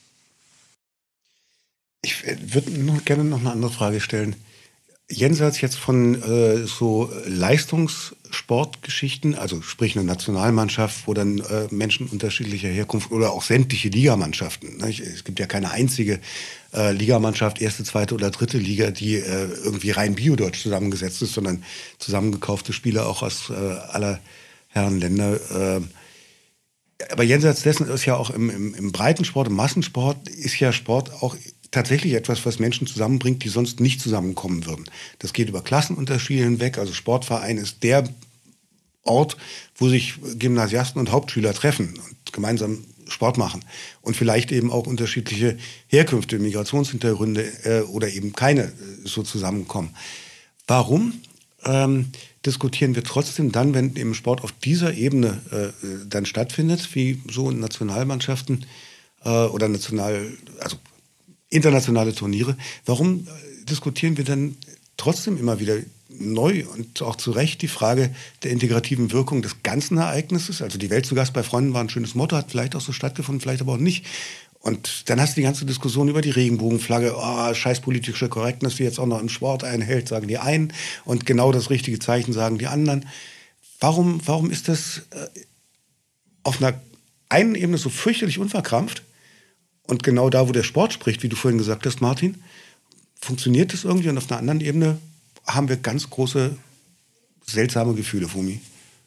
Ich würde gerne noch eine andere Frage stellen. Jenseits jetzt von so Leistungssportgeschichten, also sprich eine Nationalmannschaft, wo dann Menschen unterschiedlicher Herkunft oder auch sämtliche Ligamannschaften, ne? Es gibt ja keine einzige Ligamannschaft, erste, zweite oder dritte Liga, die irgendwie rein biodeutsch zusammengesetzt ist, sondern zusammengekaufte Spieler auch aus aller Herrenländer. Aber jenseits dessen ist ja auch im Breitensport, im Massensport, ist ja Sport auch tatsächlich etwas, was Menschen zusammenbringt, die sonst nicht zusammenkommen würden. Das geht über Klassenunterschiede hinweg. Also Sportverein ist der Ort, wo sich Gymnasiasten und Hauptschüler treffen und gemeinsam Sport machen. Und vielleicht eben auch unterschiedliche Herkünfte, Migrationshintergründe oder eben keine so zusammenkommen. Warum diskutieren wir trotzdem dann, wenn im Sport auf dieser Ebene dann stattfindet, wie so in Nationalmannschaften oder also internationale Turniere, warum diskutieren wir dann trotzdem immer wieder neu und auch zu Recht die Frage der integrativen Wirkung des ganzen Ereignisses? Also die Welt zu Gast bei Freunden war ein schönes Motto, hat vielleicht auch so stattgefunden, vielleicht aber auch nicht. Und dann hast du die ganze Diskussion über die Regenbogenflagge, scheiß politische Korrektness, die jetzt auch noch im Sport einhält, sagen die einen. Und genau das richtige Zeichen sagen die anderen. Warum ist das auf einer einen Ebene so fürchterlich unverkrampft? Und genau da, wo der Sport spricht, wie du vorhin gesagt hast, Martin, funktioniert das irgendwie? Und auf einer anderen Ebene haben wir ganz große, seltsame Gefühle, Fumi.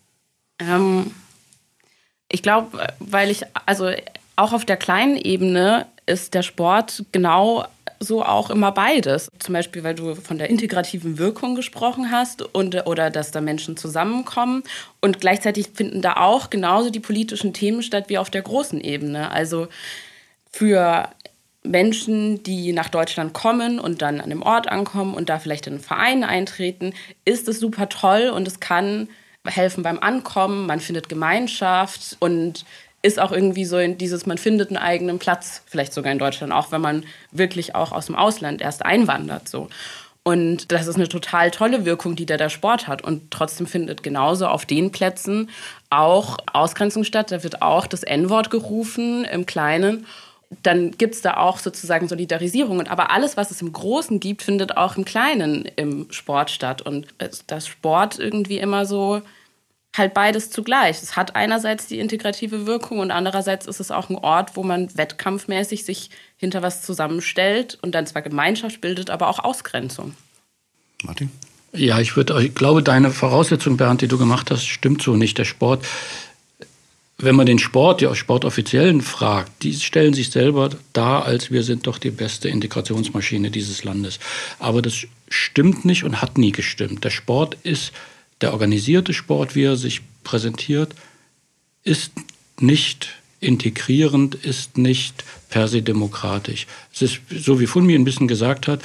Ich glaube, auch auf der kleinen Ebene ist der Sport genau so auch immer beides. Zum Beispiel, weil du von der integrativen Wirkung gesprochen hast oder dass da Menschen zusammenkommen. Und gleichzeitig finden da auch genauso die politischen Themen statt wie auf der großen Ebene. Also für Menschen, die nach Deutschland kommen und dann an einem Ort ankommen und da vielleicht in einen Verein eintreten, ist es super toll und es kann helfen beim Ankommen. Man findet Gemeinschaft und ist auch irgendwie so in dieses, man findet einen eigenen Platz, vielleicht sogar in Deutschland, auch wenn man wirklich auch aus dem Ausland erst einwandert. So. Und das ist eine total tolle Wirkung, die der Sport hat. Und trotzdem findet genauso auf den Plätzen auch Ausgrenzung statt. Da wird auch das N-Wort gerufen im Kleinen. Dann gibt es da auch sozusagen Solidarisierung. Aber alles, was es im Großen gibt, findet auch im Kleinen im Sport statt. Und das Sport irgendwie immer so halt beides zugleich. Es hat einerseits die integrative Wirkung und andererseits ist es auch ein Ort, wo man wettkampfmäßig sich hinter was zusammenstellt und dann zwar Gemeinschaft bildet, aber auch Ausgrenzung. Martin? Ja, ich glaube, deine Voraussetzung, Bernd, die du gemacht hast, stimmt so nicht. Der Sport, wenn man den Sport, die Sportoffiziellen fragt, die stellen sich selber dar, als wir sind doch die beste Integrationsmaschine dieses Landes. Aber das stimmt nicht und hat nie gestimmt. Der Sport ist der organisierte Sport, wie er sich präsentiert, ist nicht integrierend, ist nicht per se demokratisch. Es ist, so wie Funmi ein bisschen gesagt hat,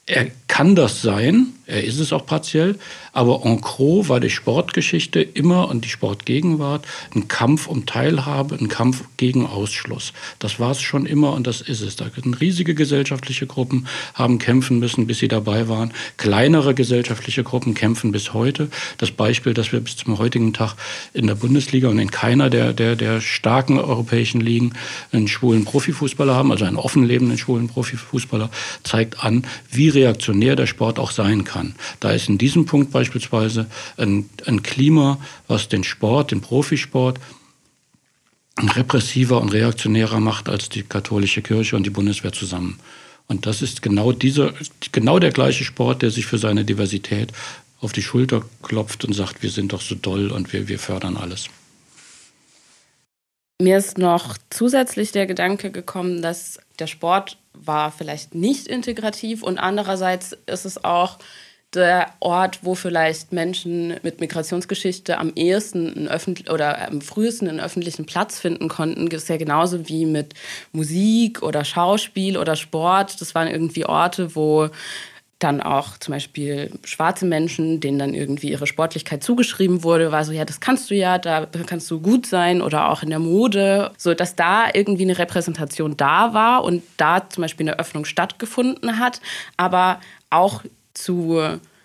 Er kann das sein, er ist es auch partiell, aber en gros war die Sportgeschichte immer und die Sportgegenwart ein Kampf um Teilhabe, ein Kampf gegen Ausschluss. Das war es schon immer und das ist es. Da riesige gesellschaftliche Gruppen haben kämpfen müssen, bis sie dabei waren. Kleinere gesellschaftliche Gruppen kämpfen bis heute. Das Beispiel, dass wir bis zum heutigen Tag in der Bundesliga und in keiner der starken europäischen Ligen einen schwulen Profifußballer haben, also einen offen lebenden schwulen Profifußballer, zeigt an, wie reaktionär der Sport auch sein kann. Da ist in diesem Punkt beispielsweise ein Klima, was den Sport, den Profisport, repressiver und reaktionärer macht als die katholische Kirche und die Bundeswehr zusammen. Und das ist genau der gleiche Sport, der sich für seine Diversität auf die Schulter klopft und sagt, wir sind doch so doll und wir fördern alles. Mir ist noch zusätzlich der Gedanke gekommen, dass der Sport war vielleicht nicht integrativ und andererseits ist es auch der Ort, wo vielleicht Menschen mit Migrationsgeschichte am ehesten oder am frühesten einen öffentlichen Platz finden konnten. Das ist ja genauso wie mit Musik oder Schauspiel oder Sport. Das waren irgendwie Orte, wo dann auch zum Beispiel schwarze Menschen, denen dann irgendwie ihre Sportlichkeit zugeschrieben wurde, war so, ja, das kannst du ja, da kannst du gut sein oder auch in der Mode, so dass da irgendwie eine Repräsentation da war und da zum Beispiel eine Öffnung stattgefunden hat, aber auch zu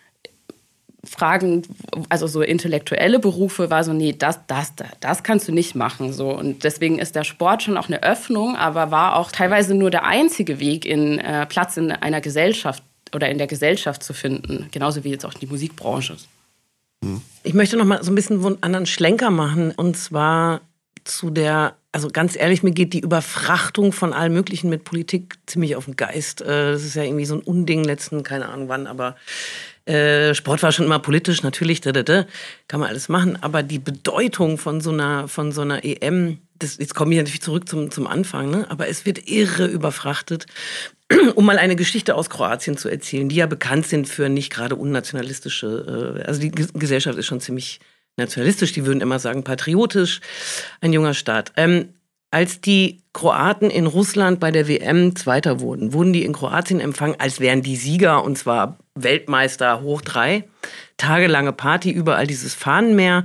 Fragen, also so intellektuelle Berufe war so, nee, das kannst du nicht machen, so. Und deswegen ist der Sport schon auch eine Öffnung, aber war auch teilweise nur der einzige Weg, in Platz in einer Gesellschaft oder in der Gesellschaft zu finden, genauso wie jetzt auch die Musikbranche. Ich möchte noch mal so ein bisschen einen anderen Schlenker machen und zwar zu der, also ganz ehrlich, mir geht die Überfrachtung von allem Möglichen mit Politik ziemlich auf den Geist. Das ist ja irgendwie so ein Unding letzten, keine Ahnung wann, aber Sport war schon immer politisch, natürlich, kann man alles machen, aber die Bedeutung von so einer EM, jetzt komme ich natürlich zurück zum Anfang, ne? Aber es wird irre überfrachtet. Um mal eine Geschichte aus Kroatien zu erzählen, die ja bekannt sind für nicht gerade unnationalistische, also die Gesellschaft ist schon ziemlich nationalistisch, die würden immer sagen patriotisch, ein junger Staat. Als die Kroaten in Russland bei der WM Zweiter wurden die in Kroatien empfangen, als wären die Sieger, und zwar Weltmeister hoch 3. Tagelange Party, überall dieses Fahnenmeer.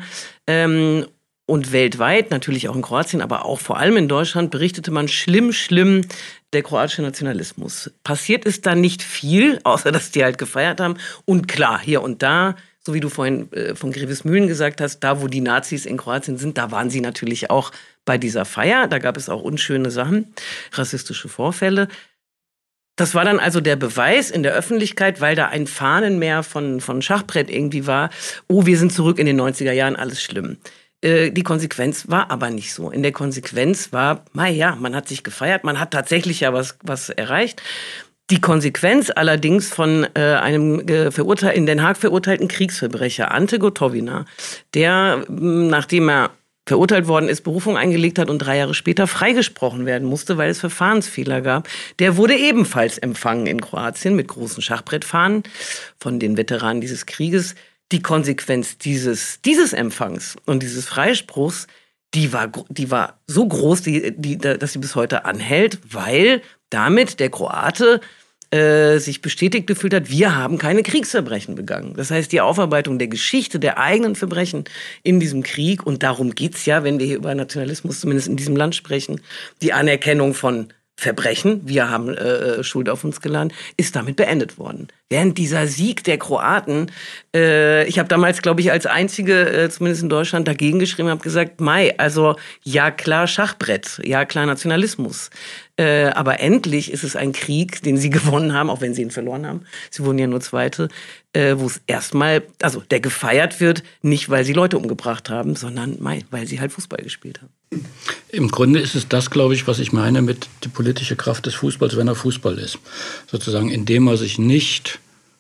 Und weltweit, natürlich auch in Kroatien, aber auch vor allem in Deutschland, berichtete man schlimm der kroatische Nationalismus. Passiert ist da nicht viel, außer dass die halt gefeiert haben. Und klar, hier und da, so wie du vorhin von Grevesmühlen gesagt hast, da wo die Nazis in Kroatien sind, da waren sie natürlich auch bei dieser Feier. Da gab es auch unschöne Sachen, rassistische Vorfälle. Das war dann also der Beweis in der Öffentlichkeit, weil da ein Fahnenmeer von Schachbrett irgendwie war. Oh, wir sind zurück in den 90er Jahren, alles schlimm. Die Konsequenz war aber nicht so. In der Konsequenz war, man hat sich gefeiert, man hat tatsächlich ja was erreicht. Die Konsequenz allerdings von einem in Den Haag verurteilten Kriegsverbrecher, Ante Gotovina, der, nachdem er verurteilt worden ist, Berufung eingelegt hat und 3 Jahre später freigesprochen werden musste, weil es Verfahrensfehler gab. Der wurde ebenfalls empfangen in Kroatien mit großen Schachbrettfahnen von den Veteranen dieses Krieges. Die Konsequenz dieses Empfangs und dieses Freispruchs, die war so groß, dass sie bis heute anhält, weil damit der Kroate sich bestätigt gefühlt hat, wir haben keine Kriegsverbrechen begangen. Das heißt, die Aufarbeitung der Geschichte, der eigenen Verbrechen in diesem Krieg, und darum geht's ja, wenn wir hier über Nationalismus zumindest in diesem Land sprechen, die Anerkennung von Verbrechen, wir haben Schuld auf uns geladen, ist damit beendet worden. Während dieser Sieg der Kroaten, ich habe damals, glaube ich, als einzige, zumindest in Deutschland, dagegen geschrieben, habe gesagt, also ja klar Schachbrett, ja klar Nationalismus. Aber endlich ist es ein Krieg, den sie gewonnen haben, auch wenn sie ihn verloren haben. Sie wurden ja nur Zweite, wo es erstmal, also der gefeiert wird, nicht weil sie Leute umgebracht haben, sondern weil sie halt Fußball gespielt haben. Im Grunde ist es das, glaube ich, was ich meine mit die politische Kraft des Fußballs, wenn er Fußball ist. Sozusagen, indem er sich nicht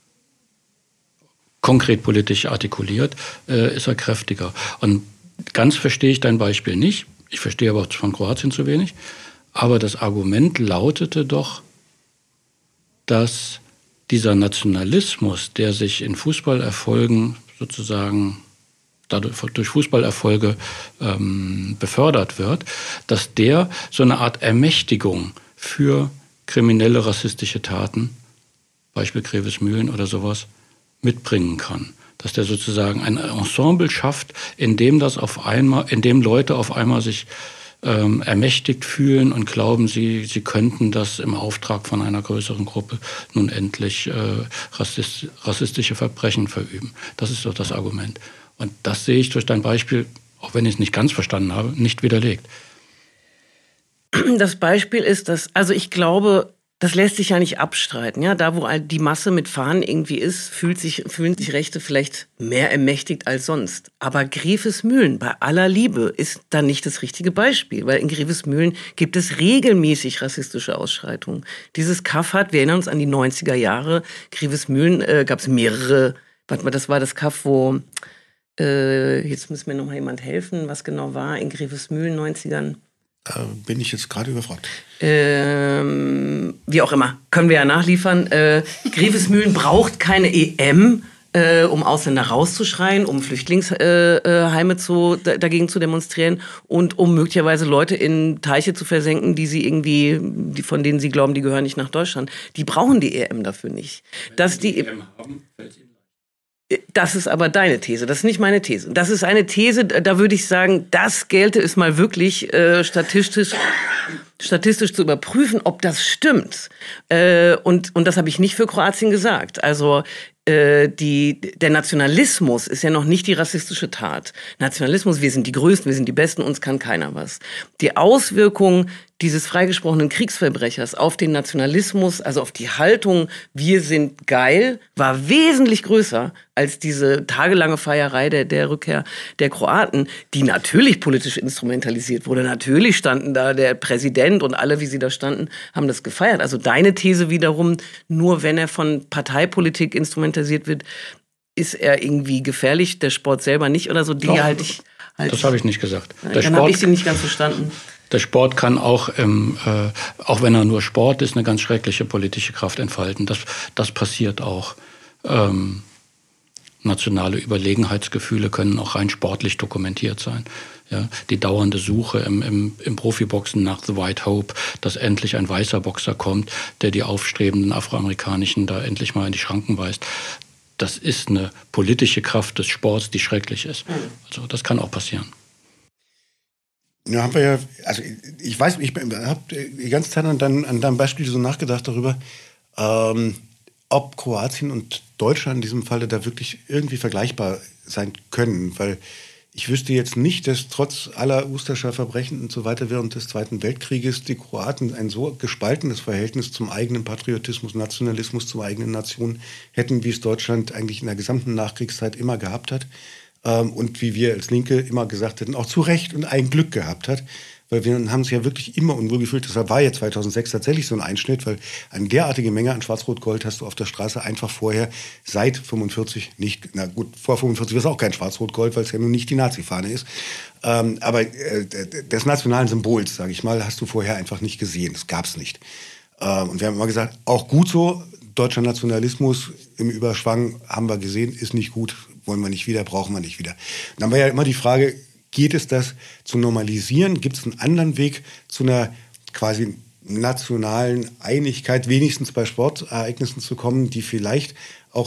konkret politisch artikuliert, ist er kräftiger. Und ganz verstehe ich dein Beispiel nicht. Ich verstehe aber auch von Kroatien zu wenig. Aber das Argument lautete doch, dass dieser Nationalismus, der sich in Fußballerfolgen sozusagen durch Fußballerfolge befördert wird, dass der so eine Art Ermächtigung für kriminelle rassistische Taten Beispiel Grevesmühlen oder sowas, mitbringen kann. Dass der sozusagen ein Ensemble schafft, in dem Leute auf einmal sich ermächtigt fühlen und glauben, sie könnten das im Auftrag von einer größeren Gruppe nun endlich rassistische Verbrechen verüben. Das ist doch das Argument. Und das sehe ich durch dein Beispiel, auch wenn ich es nicht ganz verstanden habe, nicht widerlegt. Das Beispiel ist, also ich glaube, das lässt sich ja nicht abstreiten. Ja? Da, wo die Masse mit Fahnen irgendwie ist, fühlen sich Rechte vielleicht mehr ermächtigt als sonst. Aber Grevesmühlen, bei aller Liebe, ist dann nicht das richtige Beispiel. Weil in Grevesmühlen gibt es regelmäßig rassistische Ausschreitungen. Dieses Kaff wir erinnern uns an die 90er Jahre. Grevesmühlen gab es mehrere. Warte mal, das war das Kaff, wo, jetzt muss mir noch mal jemand helfen, was genau war in Grevesmühlen 90ern. Bin ich jetzt gerade überfragt. Wie auch immer, können wir ja nachliefern. Grevesmühlen braucht keine EM, um Ausländer rauszuschreien, um Flüchtlingsheime dagegen zu demonstrieren und um möglicherweise Leute in Teiche zu versenken, von denen sie glauben, die gehören nicht nach Deutschland. Die brauchen die EM dafür nicht. Dass die EM haben, fällt ihnen. Das ist aber deine These, das ist nicht meine These. Das ist eine These, da würde ich sagen, das gelte es mal wirklich statistisch zu überprüfen, ob das stimmt. Und das habe ich nicht für Kroatien gesagt. Also der Nationalismus ist ja noch nicht die rassistische Tat. Nationalismus, wir sind die Größten, wir sind die Besten, uns kann keiner was. Die Auswirkung dieses freigesprochenen Kriegsverbrechers auf den Nationalismus, also auf die Haltung, wir sind geil, war wesentlich größer als diese tagelange Feierei der Rückkehr der Kroaten, die natürlich politisch instrumentalisiert wurde. Natürlich standen da der Präsident und alle, wie sie da standen, haben das gefeiert. Also deine These wiederum, nur wenn er von Parteipolitik instrumentalisiert wird, ist er irgendwie gefährlich, der Sport selber nicht oder so. Die halte ich. Das habe ich nicht gesagt. Dann habe ich sie nicht ganz verstanden. Der Sport kann auch, auch wenn er nur Sport ist, eine ganz schreckliche politische Kraft entfalten. Das passiert auch. Nationale Überlegenheitsgefühle können auch rein sportlich dokumentiert sein. Ja, die dauernde Suche im Profiboxen nach The White Hope, dass endlich ein weißer Boxer kommt, der die aufstrebenden Afroamerikanischen da endlich mal in die Schranken weist. Das ist eine politische Kraft des Sports, die schrecklich ist. Also das kann auch passieren. Ja, haben wir ja, also ich weiß, ich habe die ganze Zeit an deinem Beispiel so nachgedacht darüber, ob Kroatien und Deutschland in diesem Falle da wirklich irgendwie vergleichbar sein können, weil ich wüsste jetzt nicht, dass trotz aller Usterscher Verbrechen und so weiter während des Zweiten Weltkrieges die Kroaten ein so gespaltenes Verhältnis zum eigenen Patriotismus, Nationalismus, zur eigenen Nation hätten, wie es Deutschland eigentlich in der gesamten Nachkriegszeit immer gehabt hat. Und wie wir als Linke immer gesagt hätten, auch zu Recht und ein Glück gehabt hat. Weil wir haben es ja wirklich immer unwohl gefühlt. Deshalb war ja 2006 tatsächlich so ein Einschnitt, weil eine derartige Menge an Schwarz-Rot-Gold hast du auf der Straße einfach vorher seit 45 nicht, na gut, vor 45 war es auch kein Schwarz-Rot-Gold, weil es ja nun nicht die Nazi-Fahne ist. Aber des nationalen Symbols, sage ich mal, hast du vorher einfach nicht gesehen. Das gab es nicht. Und wir haben immer gesagt, auch gut so, deutscher Nationalismus im Überschwang haben wir gesehen, ist nicht gut, wollen wir nicht wieder, brauchen wir nicht wieder. Und dann war ja immer die Frage, geht es das zu normalisieren? Gibt es einen anderen Weg zu einer quasi nationalen Einigkeit, wenigstens bei Sportereignissen zu kommen, die vielleicht auch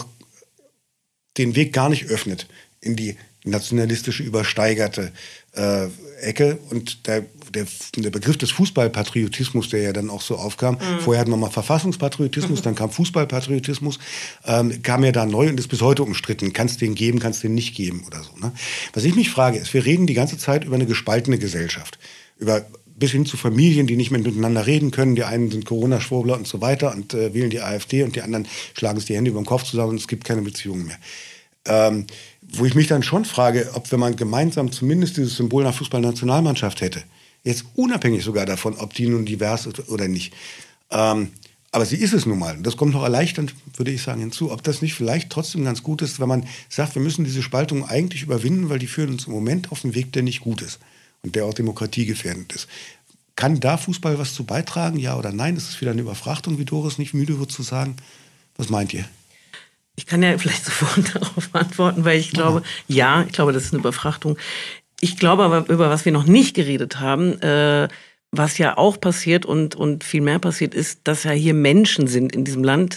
den Weg gar nicht öffnet in die nationalistische, übersteigerte Ecke? Und der Begriff des Fußballpatriotismus, der ja dann auch so aufkam, vorher hatten wir mal Verfassungspatriotismus, dann kam Fußballpatriotismus, kam ja da neu und ist bis heute umstritten. Kannst den geben, kannst den nicht geben oder so. Ne? Was ich mich frage, ist, wir reden die ganze Zeit über eine gespaltene Gesellschaft, bis hin zu Familien, die nicht mehr miteinander reden können. Die einen sind Corona-Schwurbler und so weiter und wählen die AfD und die anderen schlagen sich die Hände über den Kopf zusammen und es gibt keine Beziehungen mehr. Wo ich mich dann schon frage, ob wenn man gemeinsam zumindest dieses Symbol einer Fußballnationalmannschaft hätte, jetzt unabhängig sogar davon, ob die nun divers ist oder nicht, aber sie ist es nun mal. Das kommt noch erleichternd, würde ich sagen, hinzu. Ob das nicht vielleicht trotzdem ganz gut ist, wenn man sagt, wir müssen diese Spaltung eigentlich überwinden, weil die führen uns im Moment auf einen Weg, der nicht gut ist und der auch demokratiegefährdend ist. Kann da Fußball was zu beitragen, ja oder nein? Ist es wieder eine Überfrachtung, wie Doris nicht müde wird zu sagen? Was meint ihr? Ich kann ja vielleicht sofort darauf antworten, weil ich glaube, ja, ich glaube, das ist eine Überfrachtung. Ich glaube aber, über was wir noch nicht geredet haben, was ja auch passiert und viel mehr passiert ist, dass ja hier Menschen sind in diesem Land,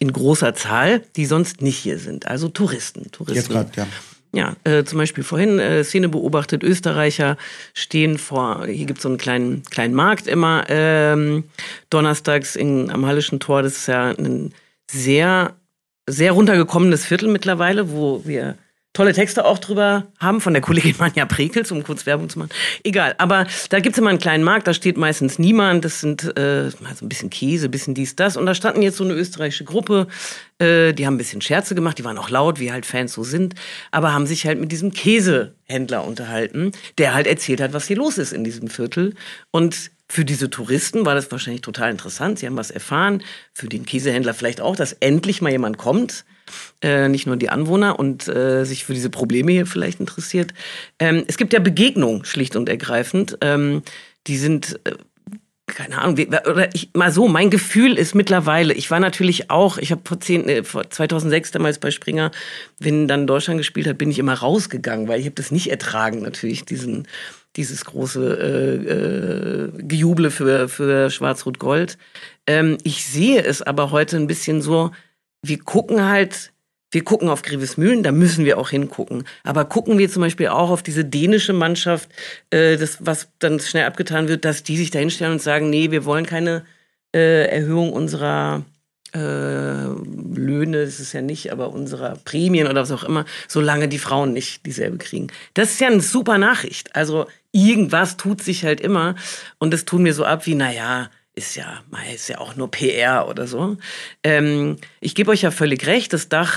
in großer Zahl, die sonst nicht hier sind. Also Touristen. Jetzt gerade, ja. Ja, zum Beispiel vorhin Szene beobachtet, Österreicher stehen hier gibt's so einen kleinen Markt immer, donnerstags am Hallischen Tor. Das ist ja ein sehr, sehr runtergekommenes Viertel mittlerweile, wo wir tolle Texte auch drüber haben, von der Kollegin Manja Prekels, um kurz Werbung zu machen. Egal, aber da gibt's immer einen kleinen Markt, da steht meistens niemand, das sind mal so ein bisschen Käse, ein bisschen dies, das. Und da standen jetzt so eine österreichische Gruppe, die haben ein bisschen Scherze gemacht, die waren auch laut, wie halt Fans so sind, aber haben sich halt mit diesem Käsehändler unterhalten, der halt erzählt hat, was hier los ist in diesem Viertel. Und für diese Touristen war das wahrscheinlich total interessant, sie haben was erfahren, für den Käsehändler vielleicht auch, dass endlich mal jemand kommt, nicht nur die Anwohner und sich für diese Probleme hier vielleicht interessiert. Es gibt ja Begegnungen, schlicht und ergreifend. Die sind, keine Ahnung, mein Gefühl ist mittlerweile, ich war natürlich auch, ich habe vor 2006 damals bei Springer, wenn dann Deutschland gespielt hat, bin ich immer rausgegangen, weil ich habe das nicht ertragen, natürlich, dieses große Gejuble für Schwarz-Rot-Gold. Ich sehe es aber heute ein bisschen so, wir gucken auf Grevesmühlen, da müssen wir auch hingucken. Aber gucken wir zum Beispiel auch auf diese dänische Mannschaft, was dann schnell abgetan wird, dass die sich da hinstellen und sagen, nee, wir wollen keine Erhöhung unserer Löhne, das ist ja nicht, aber unserer Prämien oder was auch immer, solange die Frauen nicht dieselbe kriegen. Das ist ja eine super Nachricht. Also irgendwas tut sich halt immer und das tun wir so ab wie, naja, ist ja auch nur PR oder so. Ich gebe euch ja völlig recht, das Dach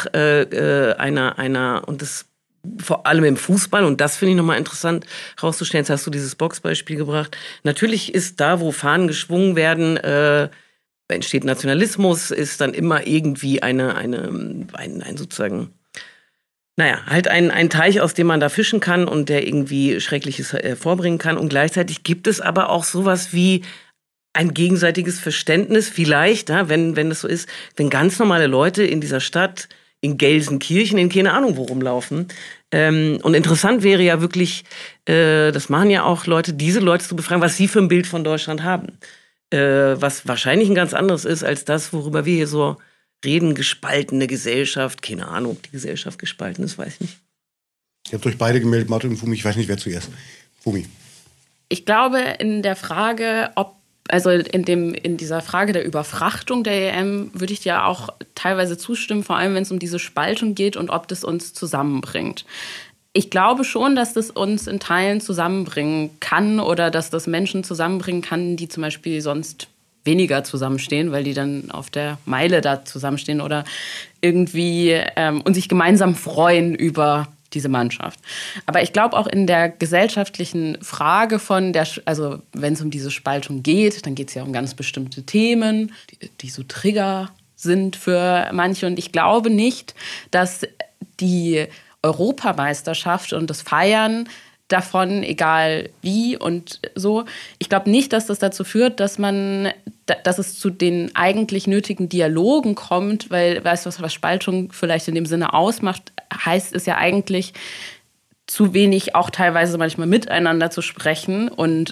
einer und das vor allem im Fußball, und das finde ich nochmal interessant rauszustellen, jetzt hast du dieses Boxbeispiel gebracht. Natürlich ist da, wo Fahnen geschwungen werden, entsteht Nationalismus, ist dann immer irgendwie ein sozusagen, halt ein Teich, aus dem man da fischen kann und der irgendwie Schreckliches hervorbringen kann. Und gleichzeitig gibt es aber auch sowas wie ein gegenseitiges Verständnis, vielleicht, ja, wenn das so ist, wenn ganz normale Leute in dieser Stadt, in Gelsenkirchen, in keine Ahnung wo rumlaufen. Und interessant wäre ja wirklich, das machen ja auch Leute, diese Leute zu befragen, was sie für ein Bild von Deutschland haben. Was wahrscheinlich ein ganz anderes ist, als das, worüber wir hier so reden, gespaltene Gesellschaft. Keine Ahnung, ob die Gesellschaft gespalten ist, weiß ich nicht. Ihr habt euch beide gemeldet, Martin und Fumi, ich weiß nicht, wer zuerst. Fumi. Ich glaube, in der Frage, in dieser Frage der Überfrachtung der EM würde ich dir auch teilweise zustimmen, vor allem wenn es um diese Spaltung geht und ob das uns zusammenbringt. Ich glaube schon, dass das uns in Teilen zusammenbringen kann oder dass das Menschen zusammenbringen kann, die zum Beispiel sonst weniger zusammenstehen, weil die dann auf der Meile da zusammenstehen oder irgendwie und sich gemeinsam freuen über diese Mannschaft. Aber ich glaube auch in der gesellschaftlichen Frage also wenn es um diese Spaltung geht, dann geht es ja um ganz bestimmte Themen, die so Trigger sind für manche. Und ich glaube nicht, dass die Europameisterschaft und das Feiern davon, egal wie und so, ich glaube nicht, dass das dazu führt, dass es zu den eigentlich nötigen Dialogen kommt, weil, weißt du, was Spaltung vielleicht in dem Sinne ausmacht, heißt es ja eigentlich, zu wenig auch teilweise manchmal miteinander zu sprechen und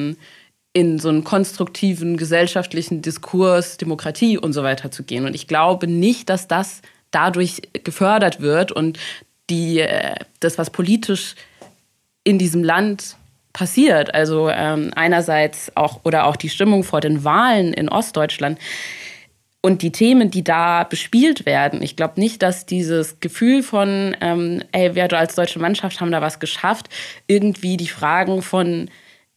in so einen konstruktiven gesellschaftlichen Diskurs, Demokratie und so weiter zu gehen. Und ich glaube nicht, dass das dadurch gefördert wird und das, was politisch in diesem Land passiert, also einerseits auch die Stimmung vor den Wahlen in Ostdeutschland und die Themen, die da bespielt werden. Ich glaube nicht, dass dieses Gefühl von, wir als deutsche Mannschaft haben da was geschafft, irgendwie die Fragen von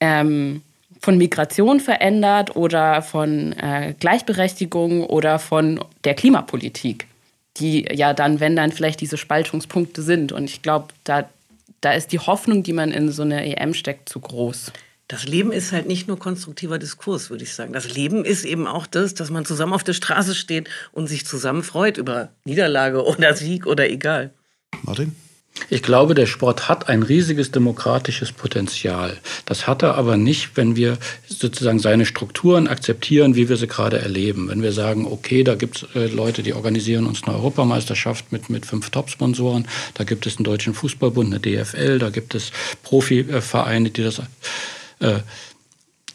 Migration verändert oder von Gleichberechtigung oder von der Klimapolitik, die ja dann, wenn dann vielleicht diese Spaltungspunkte sind. Und ich glaube, da ist die Hoffnung, die man in so eine EM steckt, zu groß. Das Leben ist halt nicht nur konstruktiver Diskurs, würde ich sagen. Das Leben ist eben auch das, dass man zusammen auf der Straße steht und sich zusammen freut über Niederlage oder Sieg oder egal. Martin? Ich glaube, der Sport hat ein riesiges demokratisches Potenzial. Das hat er aber nicht, wenn wir sozusagen seine Strukturen akzeptieren, wie wir sie gerade erleben. Wenn wir sagen, okay, da gibt es Leute, die organisieren uns eine Europameisterschaft mit 5 Top-Sponsoren, da gibt es einen Deutschen Fußballbund, eine DFL, da gibt es Profivereine,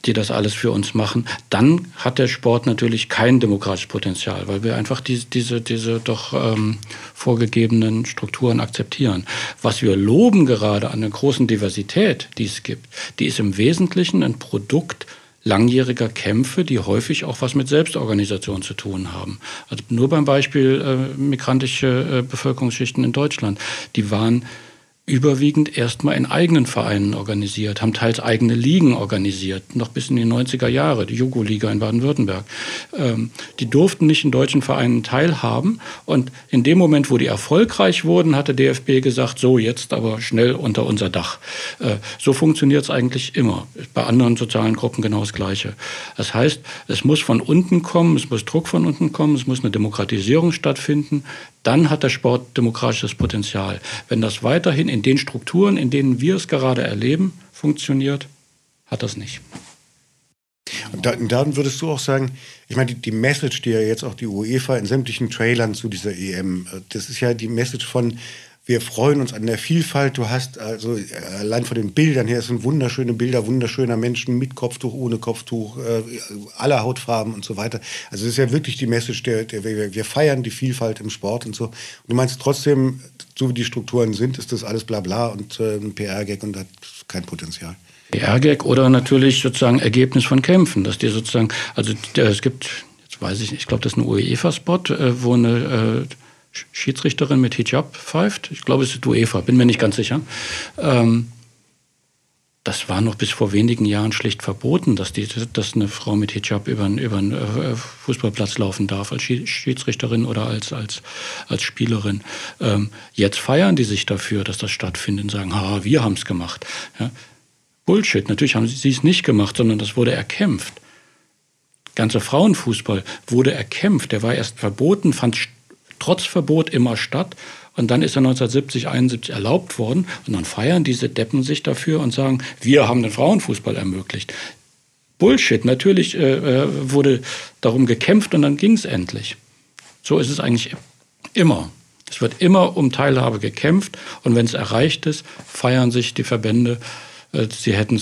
die das alles für uns machen, dann hat der Sport natürlich kein demokratisches Potenzial, weil wir einfach diese doch vorgegebenen Strukturen akzeptieren. Was wir loben gerade an der großen Diversität, die es gibt, die ist im Wesentlichen ein Produkt langjähriger Kämpfe, die häufig auch was mit Selbstorganisation zu tun haben. Also nur beim Beispiel migrantische Bevölkerungsschichten in Deutschland. Die waren überwiegend erstmal in eigenen Vereinen organisiert, haben teils eigene Ligen organisiert, noch bis in die 90er Jahre, die Jugo-Liga in Baden-Württemberg. Die durften nicht in deutschen Vereinen teilhaben und in dem Moment, wo die erfolgreich wurden, hat der DFB gesagt, so jetzt aber schnell unter unser Dach. So funktioniert es eigentlich immer. Bei anderen sozialen Gruppen genau das Gleiche. Das heißt, es muss von unten kommen, es muss Druck von unten kommen, es muss eine Demokratisierung stattfinden. Dann hat der Sport demokratisches Potenzial. Wenn das weiterhin in den Strukturen, in denen wir es gerade erleben, funktioniert, hat das nicht. Und dann würdest du auch sagen, ich meine, die Message, die ja jetzt auch die UEFA in sämtlichen Trailern zu dieser EM, das ist ja die Message von, wir freuen uns an der Vielfalt. Du hast also allein von den Bildern her, es sind wunderschöne Bilder, wunderschöner Menschen mit Kopftuch, ohne Kopftuch, aller Hautfarben und so weiter. Also es ist ja wirklich die Message, wir feiern die Vielfalt im Sport und so. Und du meinst trotzdem, so wie die Strukturen sind, ist das alles Blabla und ein PR-Gag und hat kein Potenzial. PR-Gag oder natürlich sozusagen Ergebnis von Kämpfen, dass die sozusagen, also es gibt, jetzt weiß ich nicht, ich glaube, das ist ein UEFA-Spot, wo eine Schiedsrichterin mit Hijab pfeift. Ich glaube, es ist UEFA, bin mir nicht ganz sicher. Das war noch bis vor wenigen Jahren schlicht verboten, dass eine Frau mit Hijab über einen Fußballplatz laufen darf, als Schiedsrichterin oder als Spielerin. Jetzt feiern die sich dafür, dass das stattfindet und sagen, wir haben es gemacht. Ja? Bullshit, natürlich haben sie es nicht gemacht, sondern das wurde erkämpft. Ganzer Frauenfußball wurde erkämpft, der war erst verboten, fand trotz Verbot immer statt. Und dann ist er 1970, 71 erlaubt worden. Und dann feiern diese Deppen sich dafür und sagen, wir haben den Frauenfußball ermöglicht. Bullshit. Natürlich wurde darum gekämpft und dann ging es endlich. So ist es eigentlich immer. Es wird immer um Teilhabe gekämpft. Und wenn es erreicht ist, feiern sich die Verbände, sie hätten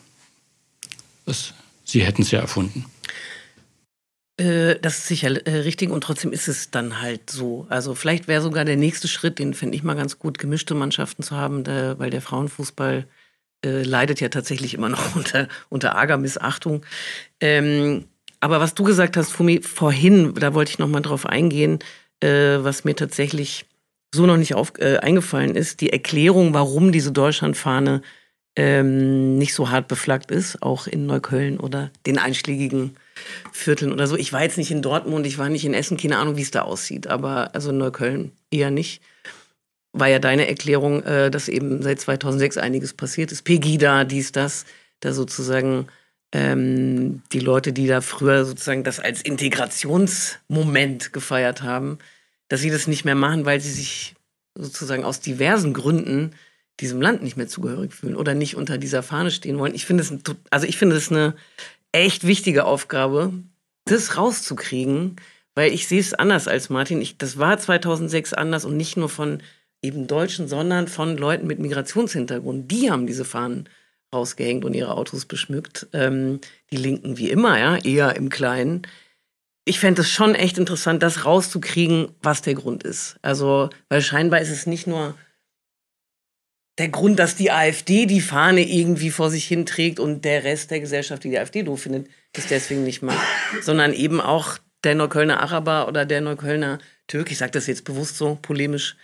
es ja erfunden. Das ist sicher richtig und trotzdem ist es dann halt so. Also vielleicht wäre sogar der nächste Schritt, den fände ich mal ganz gut, gemischte Mannschaften zu haben, weil der Frauenfußball leidet ja tatsächlich immer noch unter arger Missachtung. Aber was du gesagt hast, Fumi, vorhin, da wollte ich noch mal drauf eingehen, was mir tatsächlich so noch nicht eingefallen ist, die Erklärung, warum diese Deutschlandfahne nicht so hart beflaggt ist, auch in Neukölln oder den einschlägigen Vierteln oder so. Ich war jetzt nicht in Dortmund, ich war nicht in Essen, keine Ahnung, wie es da aussieht, aber also in Neukölln eher nicht. War ja deine Erklärung, dass eben seit 2006 einiges passiert ist. Pegida, dies, das, da sozusagen die Leute, die da früher sozusagen das als Integrationsmoment gefeiert haben, dass sie das nicht mehr machen, weil sie sich sozusagen aus diversen Gründen diesem Land nicht mehr zugehörig fühlen oder nicht unter dieser Fahne stehen wollen. Ich finde es eine echt wichtige Aufgabe, das rauszukriegen, weil ich sehe es anders als Martin. Das war 2006 anders und nicht nur von eben Deutschen, sondern von Leuten mit Migrationshintergrund. Die haben diese Fahnen rausgehängt und ihre Autos beschmückt. Die Linken wie immer, ja, eher im Kleinen. Ich fände es schon echt interessant, das rauszukriegen, was der Grund ist. Also, weil scheinbar ist es nicht nur der Grund, dass die AfD die Fahne irgendwie vor sich hinträgt und der Rest der Gesellschaft, die die AfD doof findet, das deswegen nicht macht, sondern eben auch der Neuköllner Araber oder der Neuköllner Türk, ich sage das jetzt bewusst so polemisch,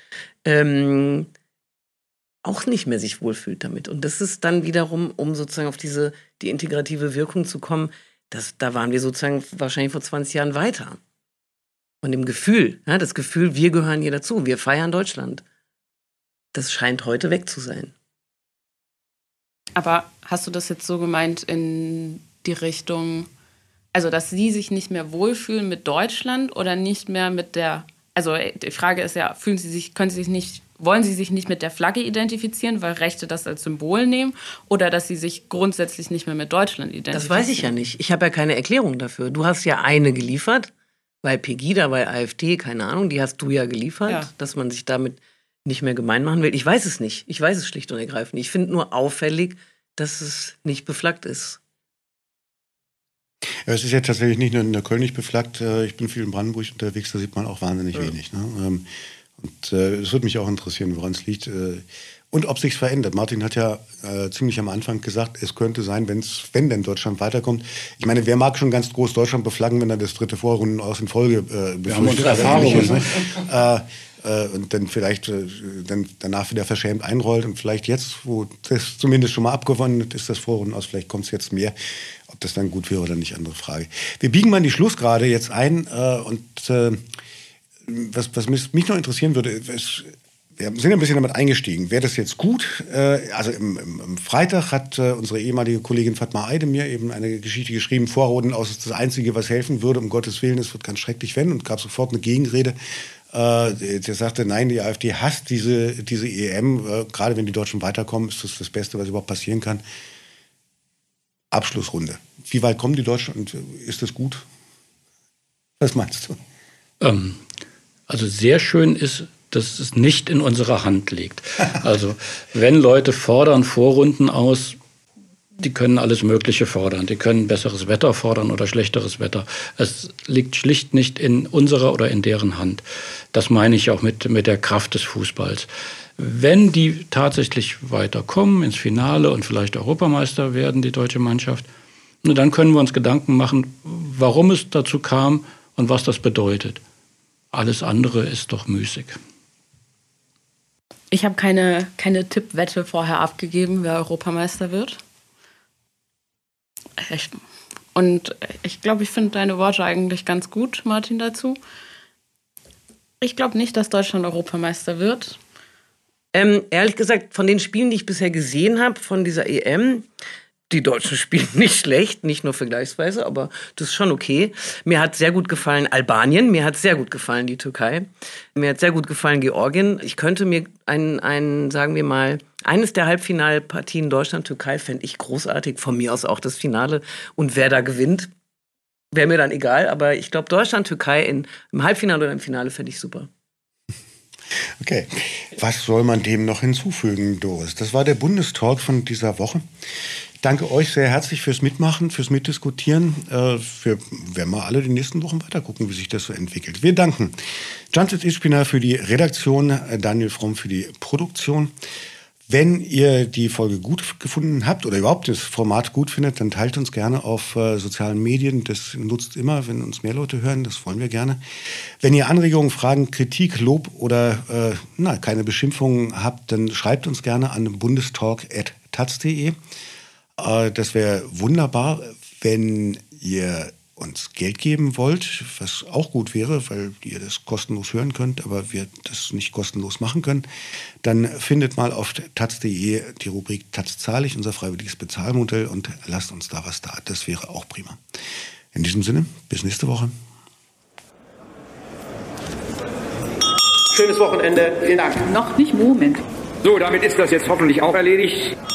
auch nicht mehr sich wohlfühlt damit. Und das ist dann wiederum, um sozusagen auf die integrative Wirkung zu kommen, da waren wir sozusagen wahrscheinlich vor 20 Jahren weiter. Von dem Gefühl, ja, das Gefühl, wir gehören hier dazu, wir feiern Deutschland. Das scheint heute weg zu sein. Aber hast du das jetzt so gemeint in die Richtung, also dass sie sich nicht mehr wohlfühlen mit Deutschland oder nicht mehr mit der, also die Frage ist ja, wollen sie sich nicht mit der Flagge identifizieren, weil Rechte das als Symbol nehmen, oder dass sie sich grundsätzlich nicht mehr mit Deutschland identifizieren? Das weiß ich ja nicht. Ich habe ja keine Erklärung dafür. Du hast ja eine geliefert, weil Pegida, weil AfD, keine Ahnung, die hast du ja geliefert, ja, dass man sich damit nicht mehr gemein machen will. Ich weiß es nicht. Ich weiß es schlicht und ergreifend. Ich finde nur auffällig, dass es nicht beflaggt ist. Ja, es ist ja tatsächlich nicht nur in der Köln nicht beflaggt. Ich bin viel in Brandenburg unterwegs, da sieht man auch wahnsinnig wenig. Ne? Und es würde mich auch interessieren, woran es liegt. Und ob sich's verändert. Martin hat ja ziemlich am Anfang gesagt, es könnte sein, wenn denn Deutschland weiterkommt. Ich meine, wer mag schon ganz groß Deutschland beflaggen, wenn er das 3. Vorrunden aus in Folge Wir haben unsere Erfahrungen. Und dann vielleicht dann danach wieder verschämt einrollt und vielleicht jetzt, wo das zumindest schon mal abgewonnen ist, das Vorrunden aus, vielleicht kommt es jetzt mehr. Ob das dann gut wäre oder nicht, andere Frage. Wir biegen mal in die Schlussgrade jetzt ein was mich noch interessieren würde, wir sind ein bisschen damit eingestiegen. Wäre das jetzt gut? Also im Freitag hat unsere ehemalige Kollegin Fatma Eide mir eben eine Geschichte geschrieben, Vorrunden aus ist das Einzige, was helfen würde, um Gottes Willen, es wird ganz schrecklich wenn, und gab sofort eine Gegenrede. Der sagte, nein, die AfD hasst diese EM, gerade wenn die Deutschen weiterkommen, ist das Beste, was überhaupt passieren kann. Abschlussrunde. Wie weit kommen die Deutschen und ist das gut? Was meinst du? Also sehr schön ist, dass es nicht in unserer Hand liegt. Also wenn Leute fordern Vorrunden aus, die können alles Mögliche fordern. Die können besseres Wetter fordern oder schlechteres Wetter. Es liegt schlicht nicht in unserer oder in deren Hand. Das meine ich auch mit der Kraft des Fußballs. Wenn die tatsächlich weiterkommen ins Finale und vielleicht Europameister werden, die deutsche Mannschaft, dann können wir uns Gedanken machen, warum es dazu kam und was das bedeutet. Alles andere ist doch müßig. Ich habe keine Tippwette vorher abgegeben, wer Europameister wird. Und ich glaube, ich finde deine Worte eigentlich ganz gut, Martin, dazu. Ich glaube nicht, dass Deutschland Europameister wird. Ehrlich gesagt, von den Spielen, die ich bisher gesehen habe, von dieser EM, die Deutschen spielen nicht schlecht, nicht nur vergleichsweise, aber das ist schon okay. Mir hat sehr gut gefallen Albanien, mir hat sehr gut gefallen die Türkei, mir hat sehr gut gefallen Georgien. Ich könnte mir sagen wir mal, eines der Halbfinalpartien Deutschland-Türkei fände ich großartig, von mir aus auch das Finale. Und wer da gewinnt, wäre mir dann egal. Aber ich glaube, Deutschland-Türkei im Halbfinale oder im Finale fände ich super. Okay, was soll man dem noch hinzufügen, Doris? Das war der Bundestalk von dieser Woche. Ich danke euch sehr herzlich fürs Mitmachen, fürs Mitdiskutieren. Wir werden mal alle die nächsten Wochen weiter gucken, wie sich das so entwickelt. Wir danken Canset Ispina für die Redaktion, Daniel Fromm für die Produktion. Wenn ihr die Folge gut gefunden habt oder überhaupt das Format gut findet, dann teilt uns gerne auf sozialen Medien. Das nutzt immer, wenn uns mehr Leute hören. Das wollen wir gerne. Wenn ihr Anregungen, Fragen, Kritik, Lob oder keine Beschimpfungen habt, dann schreibt uns gerne an bundestalk@taz.de. Das wäre wunderbar, wenn ihr uns Geld geben wollt, was auch gut wäre, weil ihr das kostenlos hören könnt, aber wir das nicht kostenlos machen können. Dann findet mal auf taz.de die Rubrik Taz zahle ich, unser freiwilliges Bezahlmodell, und lasst uns da was da. Das wäre auch prima. In diesem Sinne, bis nächste Woche. Schönes Wochenende. Vielen Dank. Noch nicht, Moment. So, damit ist das jetzt hoffentlich auch erledigt.